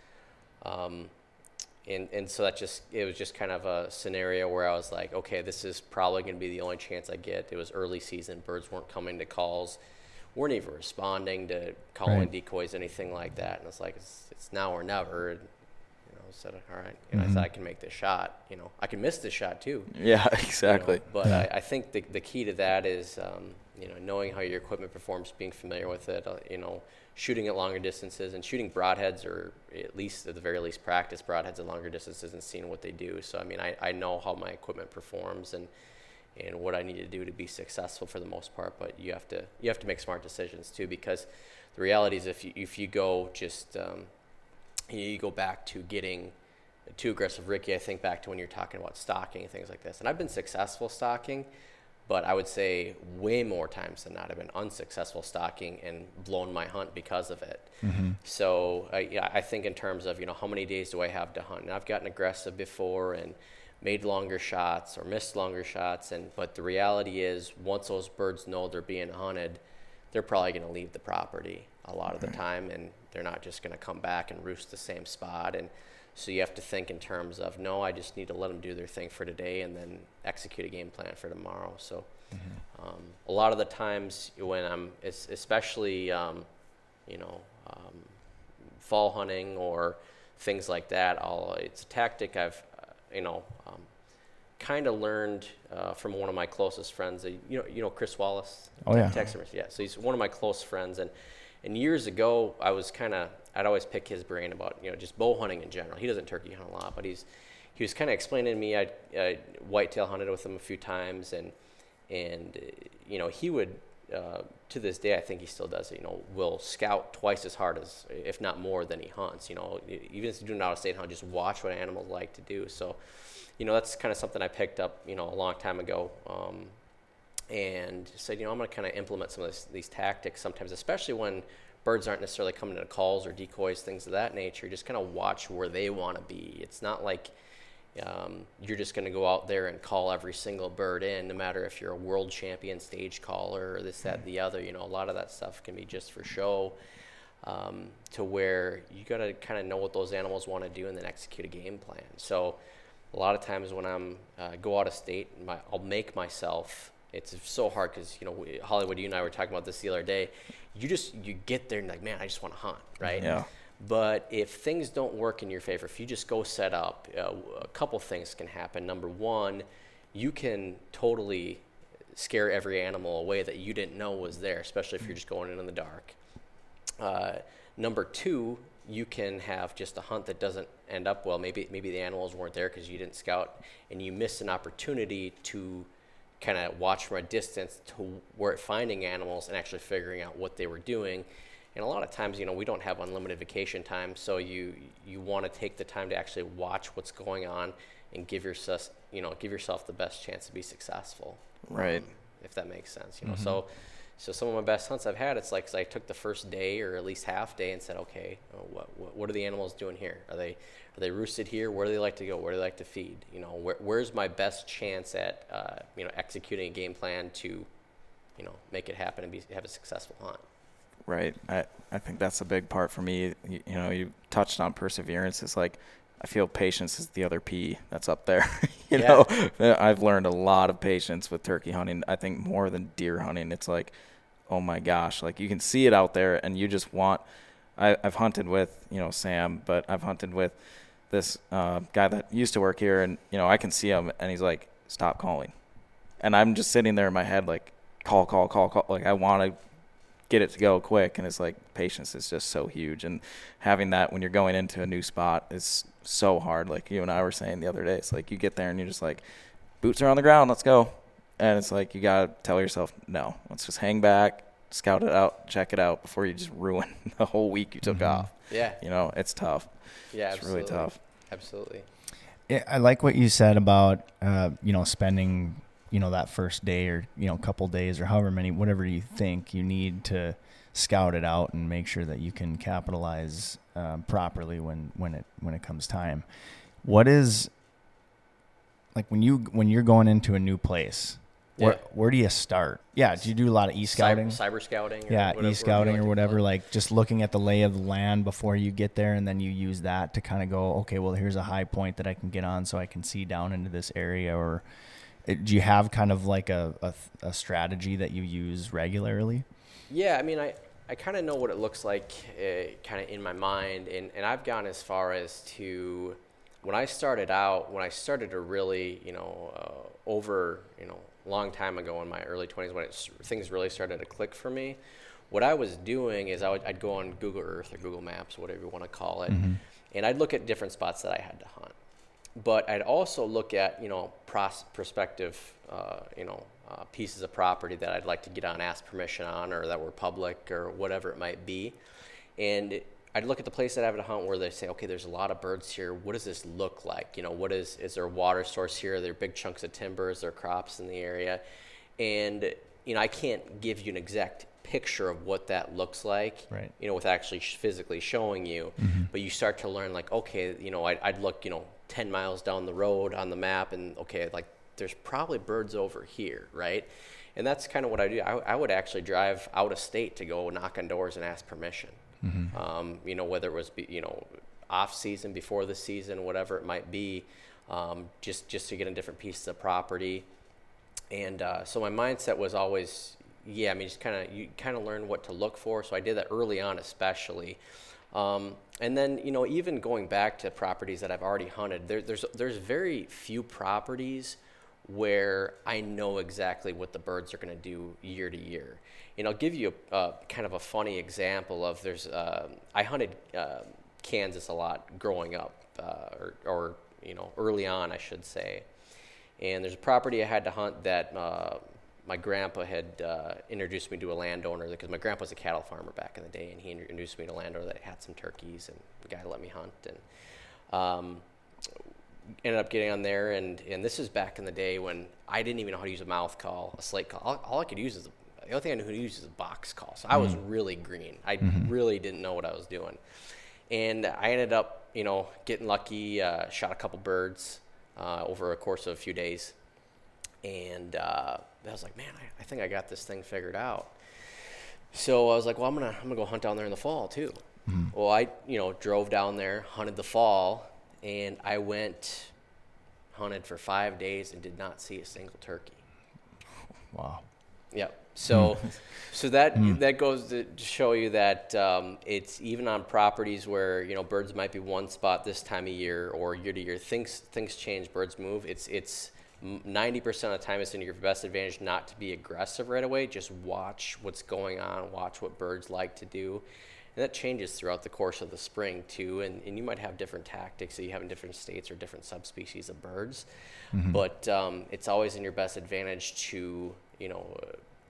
Um, and, and so that just, it was just kind of a scenario where I was like, okay, this is probably going to be the only chance I get. It was early season. Birds weren't coming to calls, weren't even responding to calling Right. decoys, anything like that. And it's like, it's, it's now or never. And, you know, I said, all right. And I Mhm. said, I can make this shot. You know, I can miss this shot too. Yeah, you know. exactly. But Yeah. I, I think the, the key to that is, um, you know, knowing how your equipment performs, being familiar with it, uh, you know, shooting at longer distances and shooting broadheads, or at least at the very least practice broadheads at longer distances and seeing what they do. So, I mean, I, I know how my equipment performs and, and what I need to do to be successful for the most part, but you have to, you have to make smart decisions too, because the reality is if you, if you go just, um, you, you go back to getting too aggressive, Ricky, I think back to when you're talking about stalking and things like this. And I've been successful stalking, but I would say way more times than not I've been unsuccessful stalking and blown my hunt because of it. Mm-hmm. So uh, yeah, I think in terms of, you know, how many days do I have to hunt? And I've gotten aggressive before and made longer shots or missed longer shots. And but the reality is once those birds know they're being hunted, they're probably going to leave the property a lot of the time, and they're not just going to come back and roost the same spot. And so you have to think in terms of, no, I just need to let them do their thing for today and then execute a game plan for tomorrow. So Mm-hmm. um, a lot of the times when I'm, es- especially, um, you know, um, fall hunting or things like that, I'll, it's a tactic I've, uh, you know, um, kind of learned uh, from one of my closest friends. Uh, you know, you know Chris Wallace. Oh, yeah. Texas, yeah. So he's one of my close friends, and and years ago I was kind of, I'd always pick his brain about, you know, just bow hunting in general. He doesn't turkey hunt a lot, but he's he was kind of explaining to me. I I whitetail hunted with him a few times, and and uh, you know he would. Uh, to this day, I think he still does it. You know, will scout twice as hard as, if not more, than he hunts. You know, even if you do an out-of-state hunt, just watch what animals like to do. So, you know, that's kind of something I picked up, you know, a long time ago. Um, and said, you know, I'm going to kind of implement some of this, these tactics sometimes, especially when birds aren't necessarily coming into calls or decoys, things of that nature. Just kind of watch where they want to be. It's not like um, you're just going to go out there and call every single bird in, no matter if you're a world champion stage caller or this, that, the other. You know, a lot of that stuff can be just for show, um, to where you got to kind of know what those animals want to do and then execute a game plan. So a lot of times when I'm uh, go out of state, my, I'll make myself. It's so hard because, you know, we, Hollywood, you and I were talking about this the other day. You just, you get there and like, man, I just want to hunt, right? Yeah. But if things don't work in your favor, if you just go set up, uh, a couple things can happen. Number one, you can totally scare every animal away that you didn't know was there, especially if you're just going in in the dark. Uh, number two, you can have just a hunt that doesn't end up well. Maybe maybe the animals weren't there because you didn't scout, and you missed an opportunity to kind of watch from a distance to where it finding animals and actually figuring out what they were doing. And a lot of times, you know, we don't have unlimited vacation time, so you you want to take the time to actually watch what's going on and give yourself, you know, give yourself the best chance to be successful. Right. Um, if that makes sense, you know. Mm-hmm. So, so some of my best hunts I've had, it's like 'cause I took the first day or at least half day and said, okay, uh, what, what what are the animals doing here? Are they are they roosted here? Where do they like to go? Where do they like to feed? You know, where, where's my best chance at uh, you know, executing a game plan to, you know, make it happen and be have a successful hunt. Right. I, I think that's a big part for me. You, you know, you touched on perseverance. It's like, I feel patience is the other P that's up there. you Yeah. know, I've learned a lot of patience with turkey hunting. I think more than deer hunting. It's like, oh my gosh, like you can see it out there and you just want, I, I've hunted with, you know, Sam, but I've hunted with this uh, guy that used to work here, and, you know, I can see him and he's like, stop calling. And I'm just sitting there in my head like, call, call, call, call. Like I want to get it to go quick. And it's like, patience is just so huge. And having that when you're going into a new spot is so hard. Like you and I were saying the other day, it's like you get there and you're just like, boots are on the ground, let's go. And it's like, you got to tell yourself, no, let's just hang back, scout it out, check it out before you just ruin the whole week you took Mm-hmm. off. Yeah. You know, it's tough. Yeah, it's absolutely. really tough. Absolutely. Yeah, I like what you said about, uh, you know, spending, you know, that first day or, you know, couple days or however many, whatever you think you need to scout it out and make sure that you can capitalize um, properly when, when it, when it comes time. What is, like when you, when you're going into a new place, Yeah. where, where do you start? Yeah. Do you do a lot of e-scouting? Cyber, cyber scouting. Or Yeah, whatever, e-scouting like or to whatever, call it. like just looking at the lay of the land before you get there, and then you use that to kind of go, okay, well, here's a high point that I can get on so I can see down into this area. Or it, do you have kind of like a, a, a strategy that you use regularly? Yeah, I mean, I, I kind of know what it looks like uh, kind of in my mind, and, and I've gone as far as to, when I started out, when I started to really, you know, uh, over, you know, a long time ago in my early twenties, when it, things really started to click for me, what I was doing is I would, I'd go on Google Earth or Google Maps, whatever you want to call it, Mm-hmm. and I'd look at different spots that I had to hunt. But I'd also look at, you know, pros- prospective, uh, you know, uh, pieces of property that I'd like to get on, ask permission on, or that were public or whatever it might be. And it, I'd look at the place that I have to hunt where they say, okay, there's a lot of birds here. What does this look like? You know, what is, is there a water source here? Are there big chunks of timber? Is there crops in the area? And, you know, I can't give you an exact picture of what that looks like, Right. you know, with actually sh- physically showing you. Mm-hmm. But you start to learn, like, okay, you know, I'd, I'd look, you know, ten miles down the road on the map, and, okay, like, there's probably birds over here, right? And that's kind of what I do. I, I would actually drive out of state to go knock on doors and ask permission. Mm-hmm. Um, you know, whether it was, be, you know, off season, before the season, whatever it might be, um, just, just to get a different piece of property. And uh, so my mindset was always, yeah, I mean, just kind of, you kind of learn what to look for. So I did that early on, especially. Um, and then, you know, even going back to properties that I've already hunted, there, there's, there's very few properties where I know exactly what the birds are going to do year to year. And I'll give you a, uh, kind of a funny example of, there's, uh, I hunted uh, Kansas a lot growing up, uh, or, or, you know, early on, I should say. And there's a property I had to hunt that uh, my grandpa had uh, introduced me to a landowner, because my grandpa was a cattle farmer back in the day, and he introduced me to a landowner that had some turkeys, and the guy let me hunt. And um, ended up getting on there, and, and this is back in the day when I didn't even know how to use a mouth call, a slate call. All, all I could use is, a, the only thing I knew how to use is a box call. So I was mm. really green. I mm-hmm. really didn't know what I was doing. And I ended up, you know, getting lucky, uh, shot a couple birds uh, over a course of a few days. And uh, I was like, man, I, I think I got this thing figured out. So I was like, well, I'm gonna I'm gonna go hunt down there in the fall too. Mm-hmm. Well, I you know drove down there, hunted the fall, and I went hunted for five days and did not see a single turkey. Wow. Yep. So, so that mm. that goes to show you that um, it's even on properties where you know birds might be one spot this time of year or year to year. Things things change. Birds move. It's it's ninety percent of the time it's in your best advantage not to be aggressive right away. Just watch what's going on. Watch what birds like to do, and that changes throughout the course of the spring too. And and you might have different tactics that you have in different states or different subspecies of birds, mm-hmm. but um, it's always in your best advantage to you know. Uh,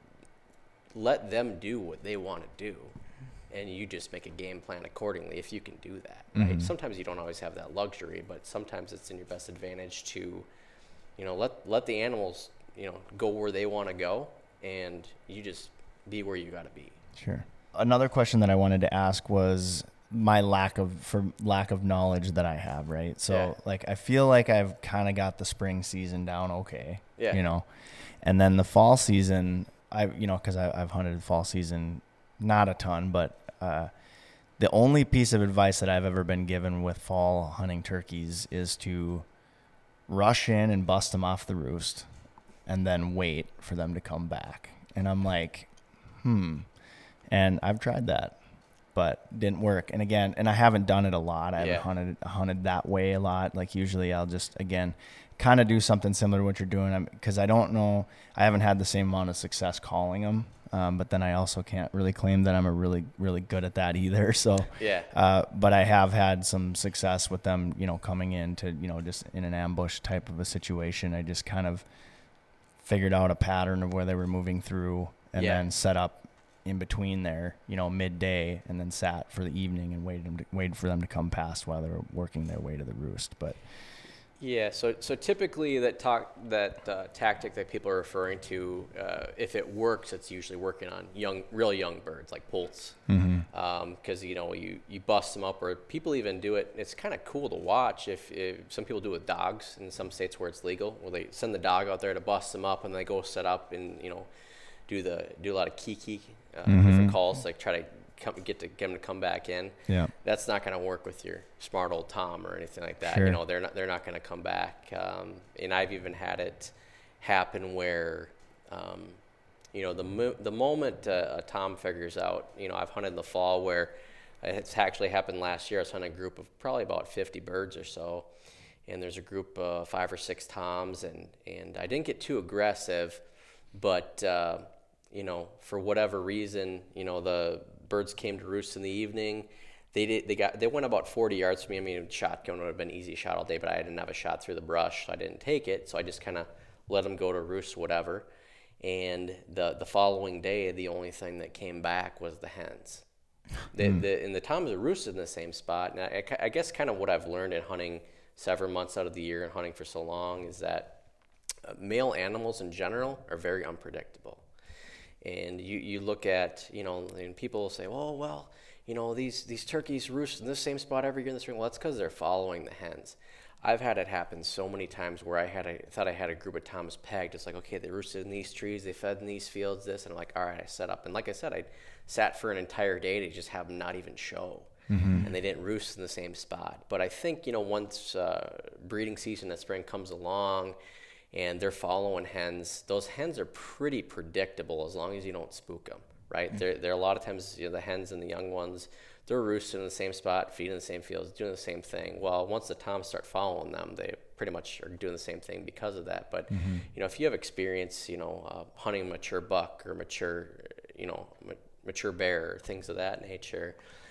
let them do what they want to do, and you just make a game plan accordingly if you can do that, right? Mm-hmm. Sometimes you don't always have that luxury, but sometimes it's in your best advantage to, you know, let let the animals, you know, go where they want to go, and you just be where you got to be. Sure. Another question that I wanted to ask was my lack of for lack of knowledge that I have, right? So, yeah. like, I feel like I've kind of got the spring season down okay, yeah. you know, and then the fall season, I, you know, because I've hunted fall season, not a ton, but uh, the only piece of advice that I've ever been given with fall hunting turkeys is to rush in and bust them off the roost and then wait for them to come back. And I'm like, hmm. And I've tried that, but didn't work. And again, and I haven't done it a lot. I yeah. haven't hunted, hunted that way a lot. Like usually I'll just, again, kind of do something similar to what you're doing, because I don't know, I haven't had the same amount of success calling them, um, but then I also can't really claim that I'm a really, really good at that either. So, yeah. Uh, but I have had some success with them, you know, coming in to, you know, just in an ambush type of a situation. I just kind of figured out a pattern of where they were moving through, and yeah. then set up in between there, you know, midday, and then sat for the evening and waited them to, waited for them to come past while they were working their way to the roost. But yeah, so so typically that talk that uh, tactic that people are referring to, uh, if it works, it's usually working on young, real young birds like poults, because mm-hmm. um, you know you, you bust them up, or people even do it. It's kind of cool to watch. If, if some people do it with dogs in some states where it's legal, where they send the dog out there to bust them up, and they go set up and you know do the do a lot of kiki, uh, mm-hmm. different calls, like try to come, get to get them to come back in. Yeah, that's not going to work with your smart old Tom or anything like that. Sure. You know, they're not they're not going to come back. Um, and I've even had it happen where, um, you know, the mo- the moment uh, a Tom figures out, you know, I've hunted in the fall where it's actually happened last year. I was hunting a group of probably about fifty birds or so, and there's a group of five or six Toms, and and I didn't get too aggressive, but uh, you know, for whatever reason, you know, the birds came to roost in the evening. They did. They got. They went about forty yards from me. I mean, shotgun would have been an easy shot all day, but I didn't have a shot through the brush, so I didn't take it. So I just kind of let them go to roost, whatever. And the the following day, the only thing that came back was the hens. The, mm. the and the Toms are roosted in the same spot. And I, I guess kind of what I've learned in hunting several months out of the year and hunting for so long is that uh, male animals in general are very unpredictable. And you, you look at, you know, and people say, oh, well, you know, these, these turkeys roost in the same spot every year in the spring. Well, that's because they're following the hens. I've had it happen so many times where I had a, thought I had a group of Toms pegged. It's like, okay, they roosted in these trees, they fed in these fields, this. And I'm like, all right, I set up. And like I said, I sat for an entire day to just have them not even show. Mm-hmm. And they didn't roost in the same spot. But I think, you know, once uh, breeding season in spring comes along, and they're following hens, those hens are pretty predictable as long as you don't spook them, right? Mm-hmm. They're, they're a lot of times, you know, the hens and the young ones, they're roosting in the same spot, feeding in the same fields, doing the same thing. Well, once the Toms start following them, they pretty much are doing the same thing because of that. But, mm-hmm. you know, if you have experience, you know, uh, hunting a mature buck or mature, you know, ma- mature bear or things of that nature,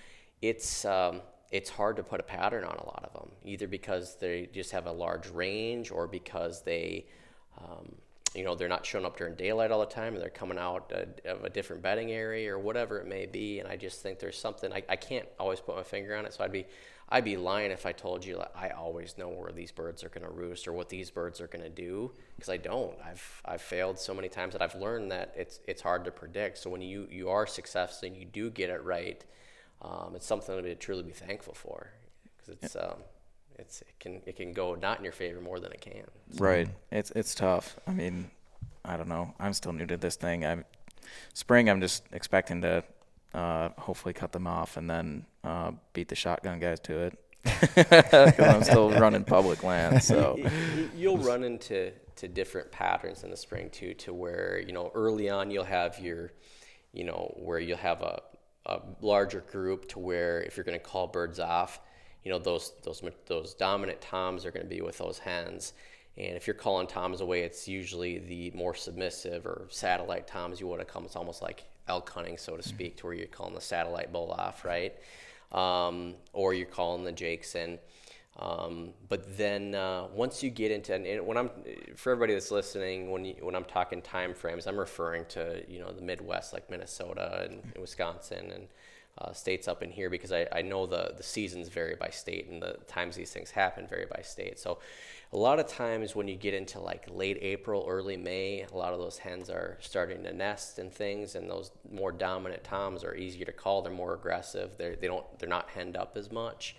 it's um, it's hard to put a pattern on a lot of them, either because they just have a large range or because they, um, you know, they're not showing up during daylight all the time, and they're coming out uh, of a different bedding area or whatever it may be. And I just think there's something, I, I can't always put my finger on it. So I'd be, I'd be lying if I told you like, I always know where these birds are going to roost or what these birds are going to do, because I don't. I've I've failed so many times that I've learned that it's it's hard to predict. So when you, you are successful and you do get it right, um, it's something to truly be thankful for, because it's um, it's it can it can go not in your favor more than it can. So. Right. It's it's tough. I mean, I don't know. I'm still new to this thing. I'm spring. I'm just expecting to. Uh, hopefully cut them off and then uh, beat the shotgun guys to it, because I'm still running public land. So you'll run into to different patterns in the spring too, to where, you know, early on you'll have your, you know, where you'll have a, a larger group to where if you're going to call birds off, you know, those those those dominant toms are going to be with those hens. And if you're calling toms away, it's usually the more submissive or satellite toms you want to come. It's almost like elk hunting, so to speak, to where you're calling the satellite bull off, right? Um, or you're calling the jakes in. Um, but then uh, once you get into, and when I'm, for everybody that's listening, when you, when I'm talking time frames, I'm referring to, you know, the Midwest, like Minnesota and, and Wisconsin and uh, states up in here, because I, I know the, the seasons vary by state and the times these things happen vary by state. So a lot of times when you get into like late April, early May, a lot of those hens are starting to nest and things, and those more dominant toms are easier to call. They're more aggressive. They're, they don't, they're not henned up as much.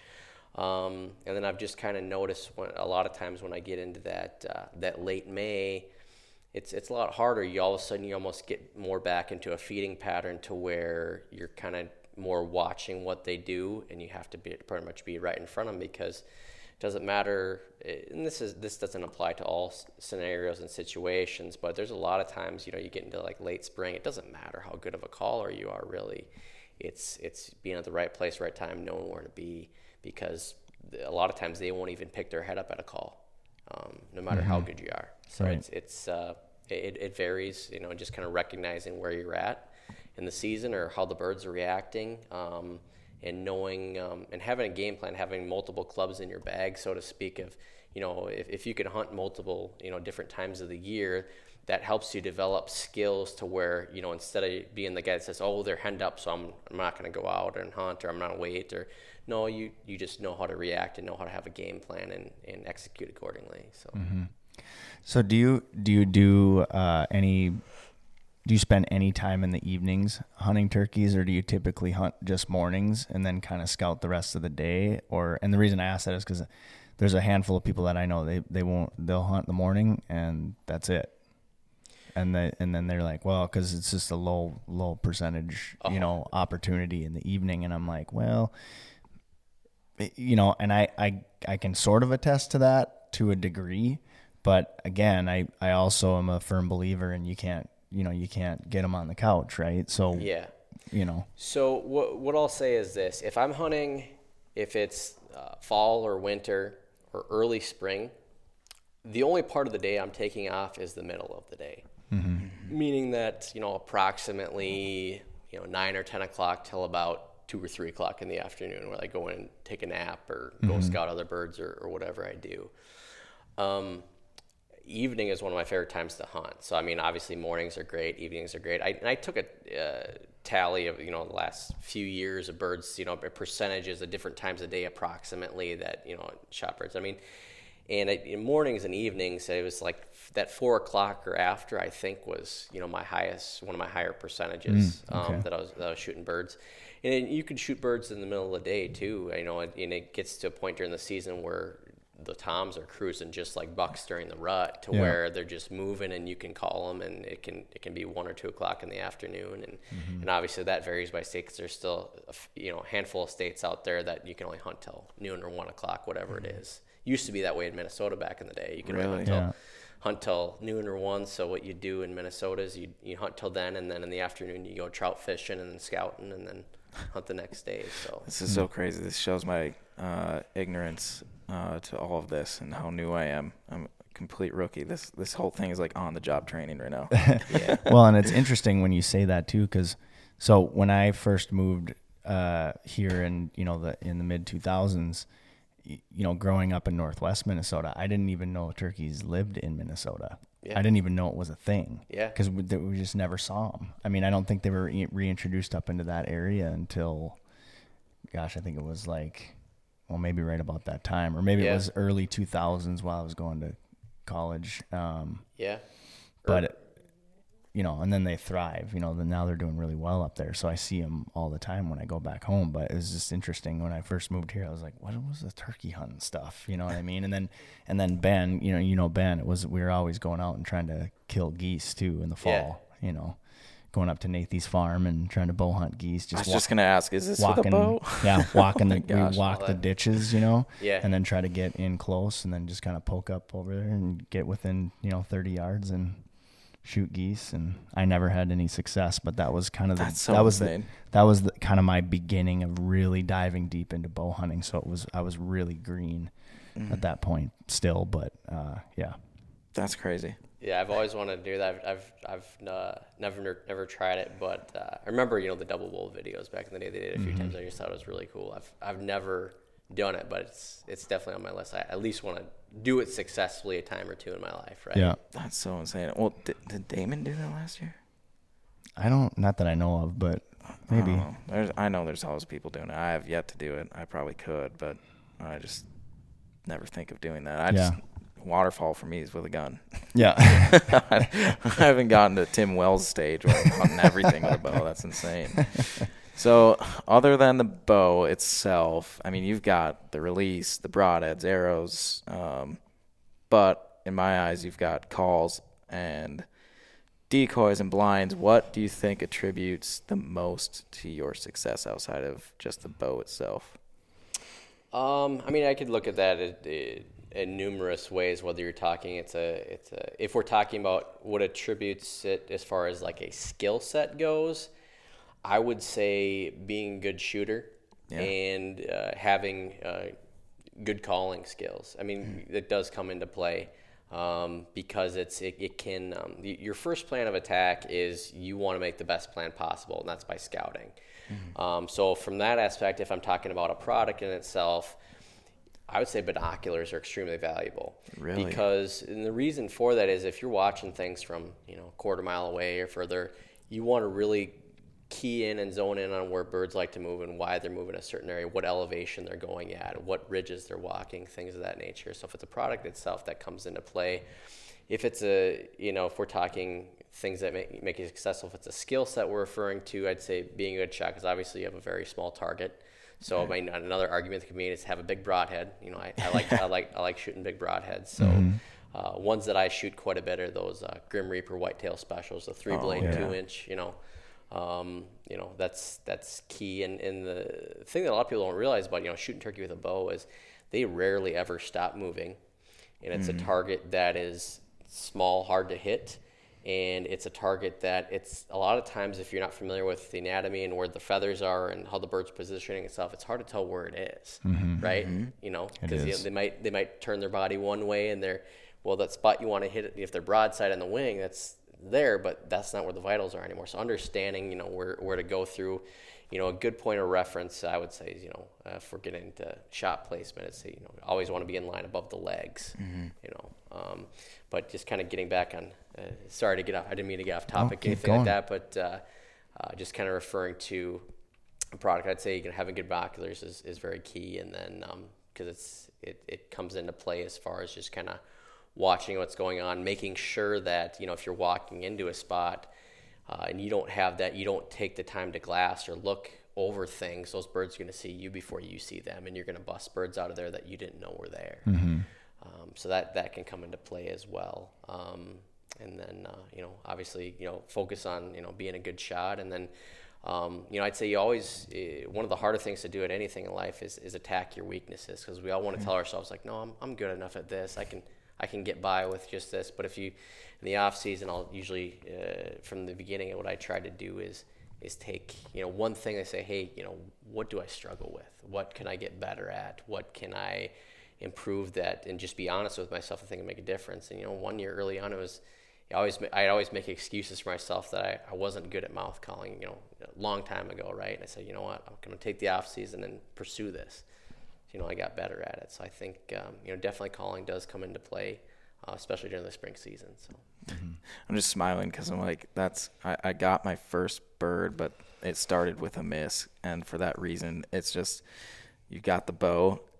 Um, and then I've just kind of noticed when, a lot of times when I get into that, uh, that late May, it's, it's a lot harder. You all of a sudden, you almost get more back into a feeding pattern to where you're kind of more watching what they do, and you have to be pretty much be right in front of them, because it doesn't matter, and this is this doesn't apply to all scenarios and situations, but there's a lot of times, you know, you get into like late spring, it doesn't matter how good of a caller you are, really. It's it's being at the right place, right time, knowing where to be, because a lot of times they won't even pick their head up at a call, um, no matter mm-hmm. how good you are. So right. it's it's uh, it, it varies, you know, just kind of recognizing where you're at in the season or how the birds are reacting, um, and knowing um, and having a game plan, having multiple clubs in your bag, so to speak. Of, you know, if, if you can hunt multiple, you know, different times of the year, that helps you develop skills to where, you know, instead of being the guy that says, oh, they're henned up, so I'm I'm not going to go out and hunt, or I'm not going to wait, or no, you you just know how to react and know how to have a game plan and, and execute accordingly. So, mm-hmm. so do you do you do uh, any? Do you spend any time in the evenings hunting turkeys, or do you typically hunt just mornings and then kind of scout the rest of the day? Or, and the reason I ask that is because there's a handful of people that I know, they, they won't, they'll hunt in the morning and that's it. And they, and then they're like, well, cause it's just a low, low percentage, uh-huh. you know, opportunity in the evening. And I'm like, well, you know, and I, I, I can sort of attest to that to a degree, but again, I, I also am a firm believer in you can't, you know, you can't get them on the couch, right? So, yeah, you know. So what what I'll say is this: if I'm hunting, if it's uh, fall or winter or early spring, the only part of the day I'm taking off is the middle of the day. Mm-hmm. Meaning that, you know, approximately, you know, nine or ten o'clock till about two or three o'clock in the afternoon, where I go in and take a nap or go mm-hmm. scout other birds or, or whatever I do. Um, Evening is one of my favorite times to hunt. So, I mean, obviously mornings are great, evenings are great. I, and I took a uh, tally of, you know, the last few years of birds, you know, percentages of different times a day approximately that, you know, shot birds. I mean, and I, in mornings and evenings, it was like that four o'clock or after, I think was, you know, my highest, one of my higher percentages mm, okay. um, that I was that I was shooting birds. And you can shoot birds in the middle of the day too, you know, and it gets to a point during the season where the toms are cruising just like bucks during the rut, to yeah. where they're just moving and you can call them, and it can it can be one or two o'clock in the afternoon, and mm-hmm. and obviously that varies by state, because there's still a, you know, a handful of states out there that you can only hunt till noon or one o'clock, whatever mm-hmm. it is. Used to be that way in Minnesota back in the day. You could really? hunt till yeah. hunt till noon or one. So what you do in Minnesota is you you hunt till then, and then in the afternoon you go trout fishing and then scouting, and then hunt the next day. So this is so crazy. This shows my uh, ignorance uh, to all of this and how new I am. I'm a complete rookie. This this whole thing is like on the job training right now. yeah. Well, and it's interesting when you say that too, because so when I first moved uh, here in you know the in the mid two thousands, you know, growing up in Northwest Minnesota, I didn't even know turkeys lived in Minnesota. Yeah. I didn't even know it was a thing. Yeah. Because we, we just never saw them. I mean, I don't think they were re- reintroduced up into that area until, gosh, I think it was like well, maybe right about that time, or maybe Yeah. it was early two thousands while I was going to college. Um, Yeah. but it, you know, and then they thrive, you know, then now they're doing really well up there. So I see them all the time when I go back home, but it was just interesting. When I first moved here, I was like, what was the turkey hunting stuff? You know what I mean? And then, and then Ben, you know, you know, Ben, it was, we were always going out and trying to kill geese too in the fall, Yeah. you know, going up to Nathy's farm and trying to bow hunt geese. Just I was wa- just gonna ask, is this walking, with a bow? yeah, walking the, gosh. we walk the ditches, you know, Yeah. and then try to get in close and then just kind of poke up over there and get within, you know, thirty yards and shoot geese. And I never had any success, but that was kind of the, That's so that was the, insane. that was the kind of my beginning of really diving deep into bow hunting. So it was, I was really green Mm. at that point still, but, uh, yeah. That's crazy. Yeah, I've always wanted to do that. I've I've, I've uh, never never tried it, but uh, I remember you know the double bowl videos back in the day. They did it a few Mm-hmm. times. I just thought it was really cool. I've I've never done it, but it's it's definitely on my list. I at least want to do it successfully a time or two in my life, right? Yeah. That's so insane. Well, did, did Damon do that last year? I don't, not that I know of, but maybe. I, don't know. There's, I know there's always people doing it. I have yet to do it. I probably could, but I just never think of doing that. I Yeah. just waterfall for me is with a gun. Yeah. I haven't gotten to Tim Wells' stage where I'm hunting everything with a bow. That's insane. So other than the bow itself, I mean, you've got the release, the broadheads, arrows, um, but in my eyes, you've got calls and decoys and blinds. What do you think attributes the most to your success outside of just the bow itself? Um, I mean, I could look at that at, in numerous ways. Whether you're talking, it's a, it's a. If we're talking about what attributes it as far as like a skill set goes, I would say being a good shooter Yeah. and uh, having uh, good calling skills. I mean, it does come into play um, because it's it, it can. Um, the, your first plan of attack is you want to make the best plan possible, and that's by scouting. Um, so from that aspect, if I'm talking about a product in itself, I would say binoculars are extremely valuable. Really? Because, and the reason for that is if you're watching things from, you know, a quarter mile away or further, you want to really key in and zone in on where birds like to move and why they're moving a certain area, what elevation they're going at, what ridges they're walking, things of that nature. So if it's a product itself that comes into play, if it's a, you know, if we're talking things that make, make you successful, if it's a skill set we're referring to, I'd say being a good shot, because obviously you have a very small target. So I mean, another argument that could be made is have a big broadhead. You know, I, I like I like I like shooting big broadheads. So Mm-hmm. uh, ones that I shoot quite a bit are those uh, Grim Reaper whitetail specials, the three blade, yeah. two inch. You know, um, you know that's that's key. And, and the thing that a lot of people don't realize about you know shooting turkey with a bow is they rarely ever stop moving, and it's Mm-hmm. a target that is small, hard to hit. And it's a target that it's a lot of times, if you're not familiar with the anatomy and where the feathers are and how the bird's positioning itself, it's hard to tell where it is, right? You know, because you know, is. they might they might turn their body one way and they're, well, that spot you want to hit it, if they're broadside on the wing, that's there, but that's not where the vitals are anymore. So understanding, you know, where where to go through, you know, a good point of reference, I would say, is, you know, uh, if we're getting into shot placement, it's, you know, always want to be in line above the legs, you know. Um, but just kind of getting back on, uh, sorry to get off, I didn't mean to get off topic, keep anything going. like that, but uh, uh, just kind of referring to a product, I'd say you know, having good binoculars is, is very key, and then because um, it's it, it comes into play as far as just kind of watching what's going on, making sure that, you know, if you're walking into a spot uh, and you don't have that, you don't take the time to glass or look over things, those birds are going to see you before you see them, and you're going to bust birds out of there that you didn't know were there. Mm-hmm. Um, so that, that can come into play as well. Um, and then, uh, you know, obviously, you know, focus on, you know, being a good shot. And then, um, you know, I'd say you always, uh, one of the harder things to do at anything in life is, is attack your weaknesses. Because we all want to tell ourselves like, no, I'm, I'm good enough at this. I can, I can get by with just this. But if you, in the off season, I'll usually, uh, from the beginning, what I try to do is, is take, you know, one thing I say, hey, you know, what do I struggle with? What can I get better at? What can I improve that, and just be honest with myself and think it'll make a difference. And you know, one year early on, it was I always I always make excuses for myself that I, I wasn't good at mouth calling. You know, a long time ago, right? And I said, you know what, I'm going to take the off season and pursue this. So, you know, I got better at it. So I think um, you know, definitely calling does come into play, uh, especially during the spring season. So Mm-hmm. I'm just smiling because I'm like, that's I, I got my first bird, but it started with a miss, and for that reason, it's just you got the bow.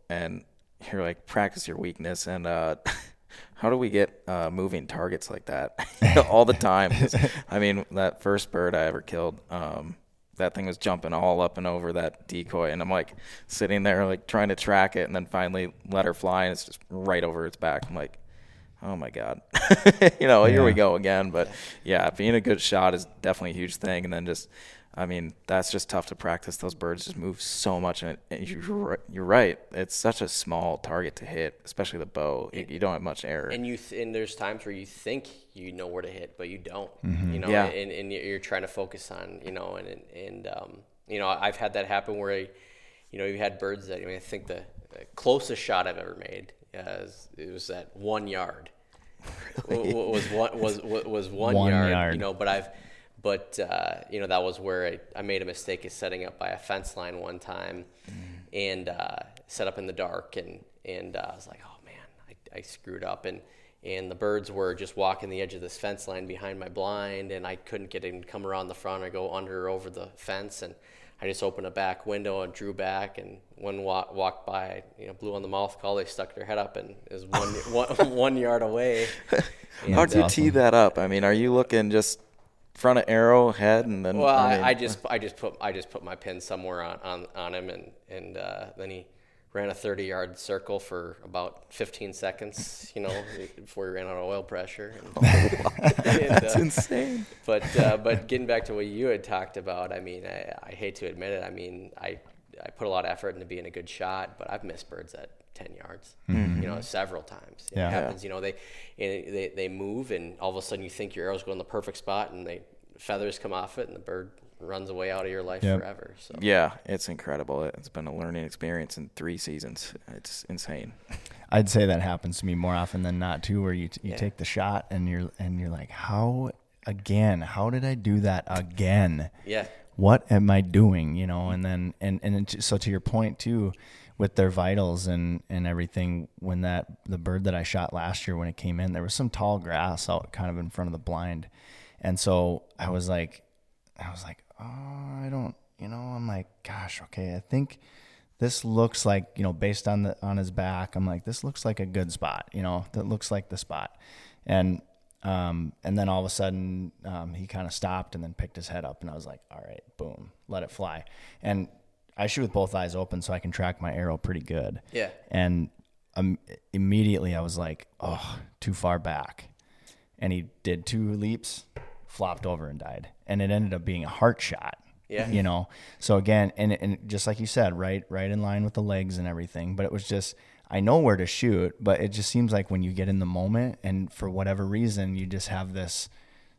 and you're like, practice your weakness. And uh, how do we get uh, moving targets like that all the time? I mean, that first bird I ever killed, um, that thing was jumping all up and over that decoy, and I'm like sitting there like trying to track it, and then finally let her fly, and it's just right over its back. I'm like, oh my God, you know, yeah. Here we go again. But yeah, being a good shot is definitely a huge thing. And then just, I mean, that's just tough to practice. Those birds just move so much, and, it, and you're you're right. It's such a small target to hit, especially the bow. You, you don't have much error. And you th- and there's times where you think you know where to hit, but you don't. Mm-hmm. You know, yeah. and, and you're trying to focus on, you know, and and um, you know, I've had that happen where, I, you know, you had birds that, I mean, I think the, the closest shot I've ever made uh, it was at one yard. Really? was one was was one, one yard, yard, you know. But I've, but uh, you know, that was where I, I made a mistake of setting up by a fence line one time, mm. and uh, set up in the dark, and and uh, I was like, oh man, I, I screwed up, and and the birds were just walking the edge of this fence line behind my blind, and I couldn't get him to come around the front or go under or over the fence, and I just opened a back window and drew back, and one walk, walked by, you know, blew on the mouth call. They stuck their head up, and it was one, one, one yard away. And how'd you awesome. tee that up? I mean, are you looking just front of arrow, head, and then? Well, I, mean, I, I just I just put I just put my pin somewhere on, on, on him, and and uh, then he ran a thirty yard circle for about fifteen seconds, you know, before he ran out of oil pressure. And, and, That's uh, insane. But uh, but getting back to what you had talked about, I mean, I, I hate to admit it. I mean, I I put a lot of effort into being a good shot, but I've missed birds at ten yards, mm-hmm. you know, several times. It yeah. happens, you know, they, and they they move, and all of a sudden you think your arrow's going in the perfect spot, and they feathers come off it, and the bird runs away out of your life yep. forever. So yeah, it's incredible. It's been a learning experience in three seasons. It's insane. I'd say that happens to me more often than not too, where you t- you yeah. take the shot and you're and you're like, how again? How did I do that again? Yeah. What am I doing? You know, and then and and it, so to your point too, with their vitals and and everything. When that the bird that I shot last year, when it came in, there was some tall grass out kind of in front of the blind, and so I was like, I was like, oh, I don't, you know, I'm like, gosh, okay, I think this looks like, you know, based on the on his back, I'm like, this looks like a good spot, you know, that looks like the spot, and. Um, and then all of a sudden, um, he kind of stopped and then picked his head up, and I was like, all right, boom, let it fly. And I shoot with both eyes open so I can track my arrow pretty good. Yeah. And um, immediately I was like, oh, too far back. And he did two leaps, flopped over and died. And it ended up being a heart shot. Yeah. You know, so again, and, and just like you said, right, right in line with the legs and everything, but it was just, I know where to shoot, but it just seems like when you get in the moment and for whatever reason, you just have this,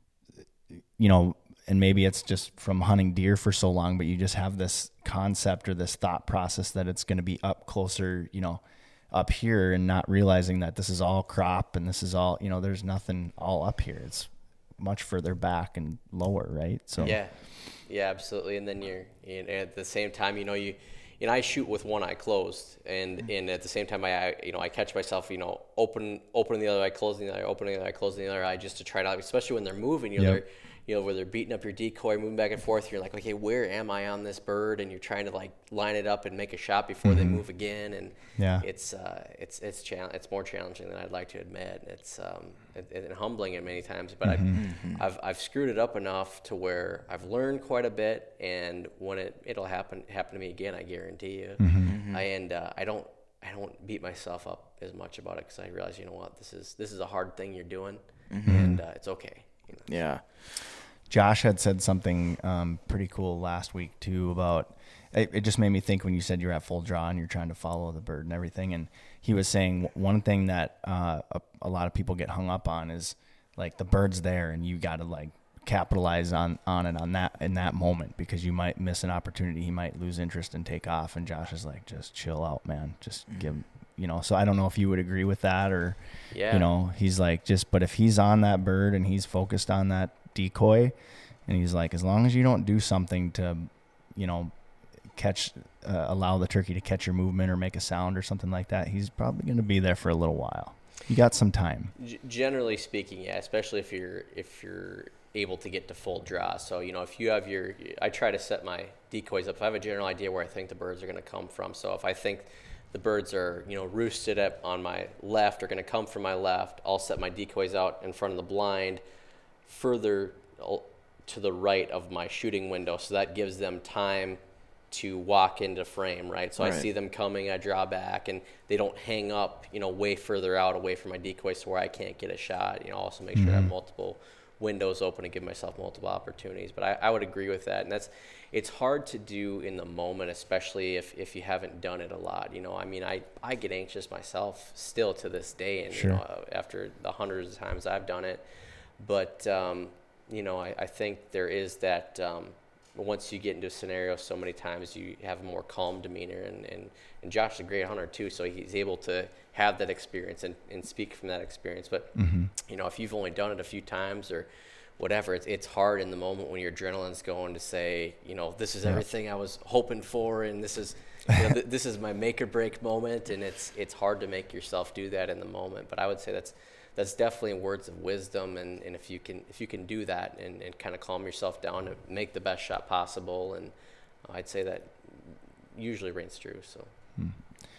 you know, and maybe it's just from hunting deer for so long, but you just have this concept or this thought process that it's going to be up closer, you know, up here, and not realizing that this is all crop and this is all, you know, there's nothing all up here. It's much further back and lower, right? So yeah, yeah, absolutely. And then you're, you know, at the same time, you know, you, you know, I shoot with one eye closed, and, and at the same time, I, you know, I catch myself, you know, open, opening the other eye, closing the other eye, opening the other eye, closing the other eye, just to try to, especially when they're moving, you know, Yep. they're, you know, where they're beating up your decoy, moving back and forth. You're like, okay, where am I on this bird? And you're trying to like line it up and make a shot before Mm-hmm. they move again. And Yeah. it's, uh, it's, it's, chal- it's more challenging than I'd like to admit. It's, um, it, it, and humbling at many times, but Mm-hmm. I've, I've, I've screwed it up enough to where I've learned quite a bit. And when it, it'll happen, happen to me again, I guarantee you. Mm-hmm. I, and, uh, I don't, I don't beat myself up as much about it, because I realize, you know what, this is, this is a hard thing you're doing, and, uh, it's okay. You know? Yeah. Josh had said something um, pretty cool last week too about it, it just made me think when you said you're at full draw and you're trying to follow the bird and everything. And he was saying one thing that uh, a, a lot of people get hung up on is like the bird's there and you got to like capitalize on, on it on that in that moment, because you might miss an opportunity. He might lose interest and take off. And Josh is like, just chill out, man. Just mm-hmm. give, you know, so I don't know if you would agree with that or, Yeah. you know, he's like, just, but if he's on that bird and he's focused on that decoy, and he's like, as long as you don't do something to, you know, catch, uh, allow the turkey to catch your movement or make a sound or something like that, he's probably going to be there for a little while. You got some time. G- generally speaking, yeah, especially if you're if you're able to get to full draw. So, you know, if you have your, I try to set my decoys up. If I have a general idea where I think the birds are going to come from. So if I think the birds are, you know, roosted up on my left, are going to come from my left. I'll set my decoys out in front of the blind further to the right of my shooting window, so that gives them time to walk into frame, right? So right. I see them coming, I draw back, and they don't hang up, you know, way further out away from my decoys to where I can't get a shot. You know, also make mm-hmm. sure I have multiple windows open and give myself multiple opportunities. But I, I would agree with that, and that's it's hard to do in the moment, especially if, if you haven't done it a lot. You know, I mean, I, I get anxious myself still to this day, and sure. you know, after the hundreds of times I've done it. But um, you know, I, I think there is that. Um, Once you get into a scenario so many times, you have a more calm demeanor, and, and, and Josh is a great hunter too, so he's able to have that experience and, and speak from that experience. But mm-hmm. you know, if you've only done it a few times or whatever, it's it's hard in the moment when your adrenaline's going to say, you know, this is everything I was hoping for, and this is you know, th- this is my make or break moment, and it's it's hard to make yourself do that in the moment. But I would say that's that's definitely words of wisdom, and, and if you can if you can do that and, and kind of calm yourself down and make the best shot possible, and I'd say that usually rings true. So hmm.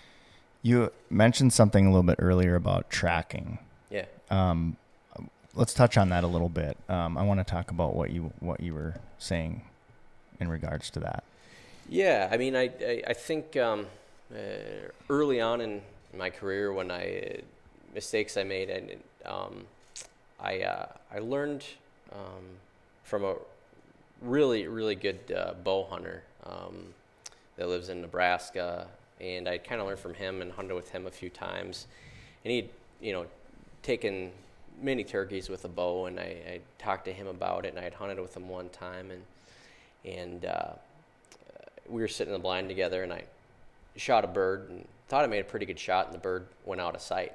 You mentioned something a little bit earlier about tracking. Yeah. Um, let's touch on that a little bit. Um, I want to talk about what you what you were saying in regards to that. Yeah, I mean, I I, I think um, uh, early on in my career, when I uh, mistakes I made, and um, I uh, I learned um, from a really really good uh, bow hunter um, that lives in Nebraska, and I kind of learned from him and hunted with him a few times, and he'd you know taken many turkeys with a bow, and I, I talked to him about it, and I had hunted with him one time, and and uh, we were sitting in the blind together, and I shot a bird and thought I made a pretty good shot, and the bird went out of sight.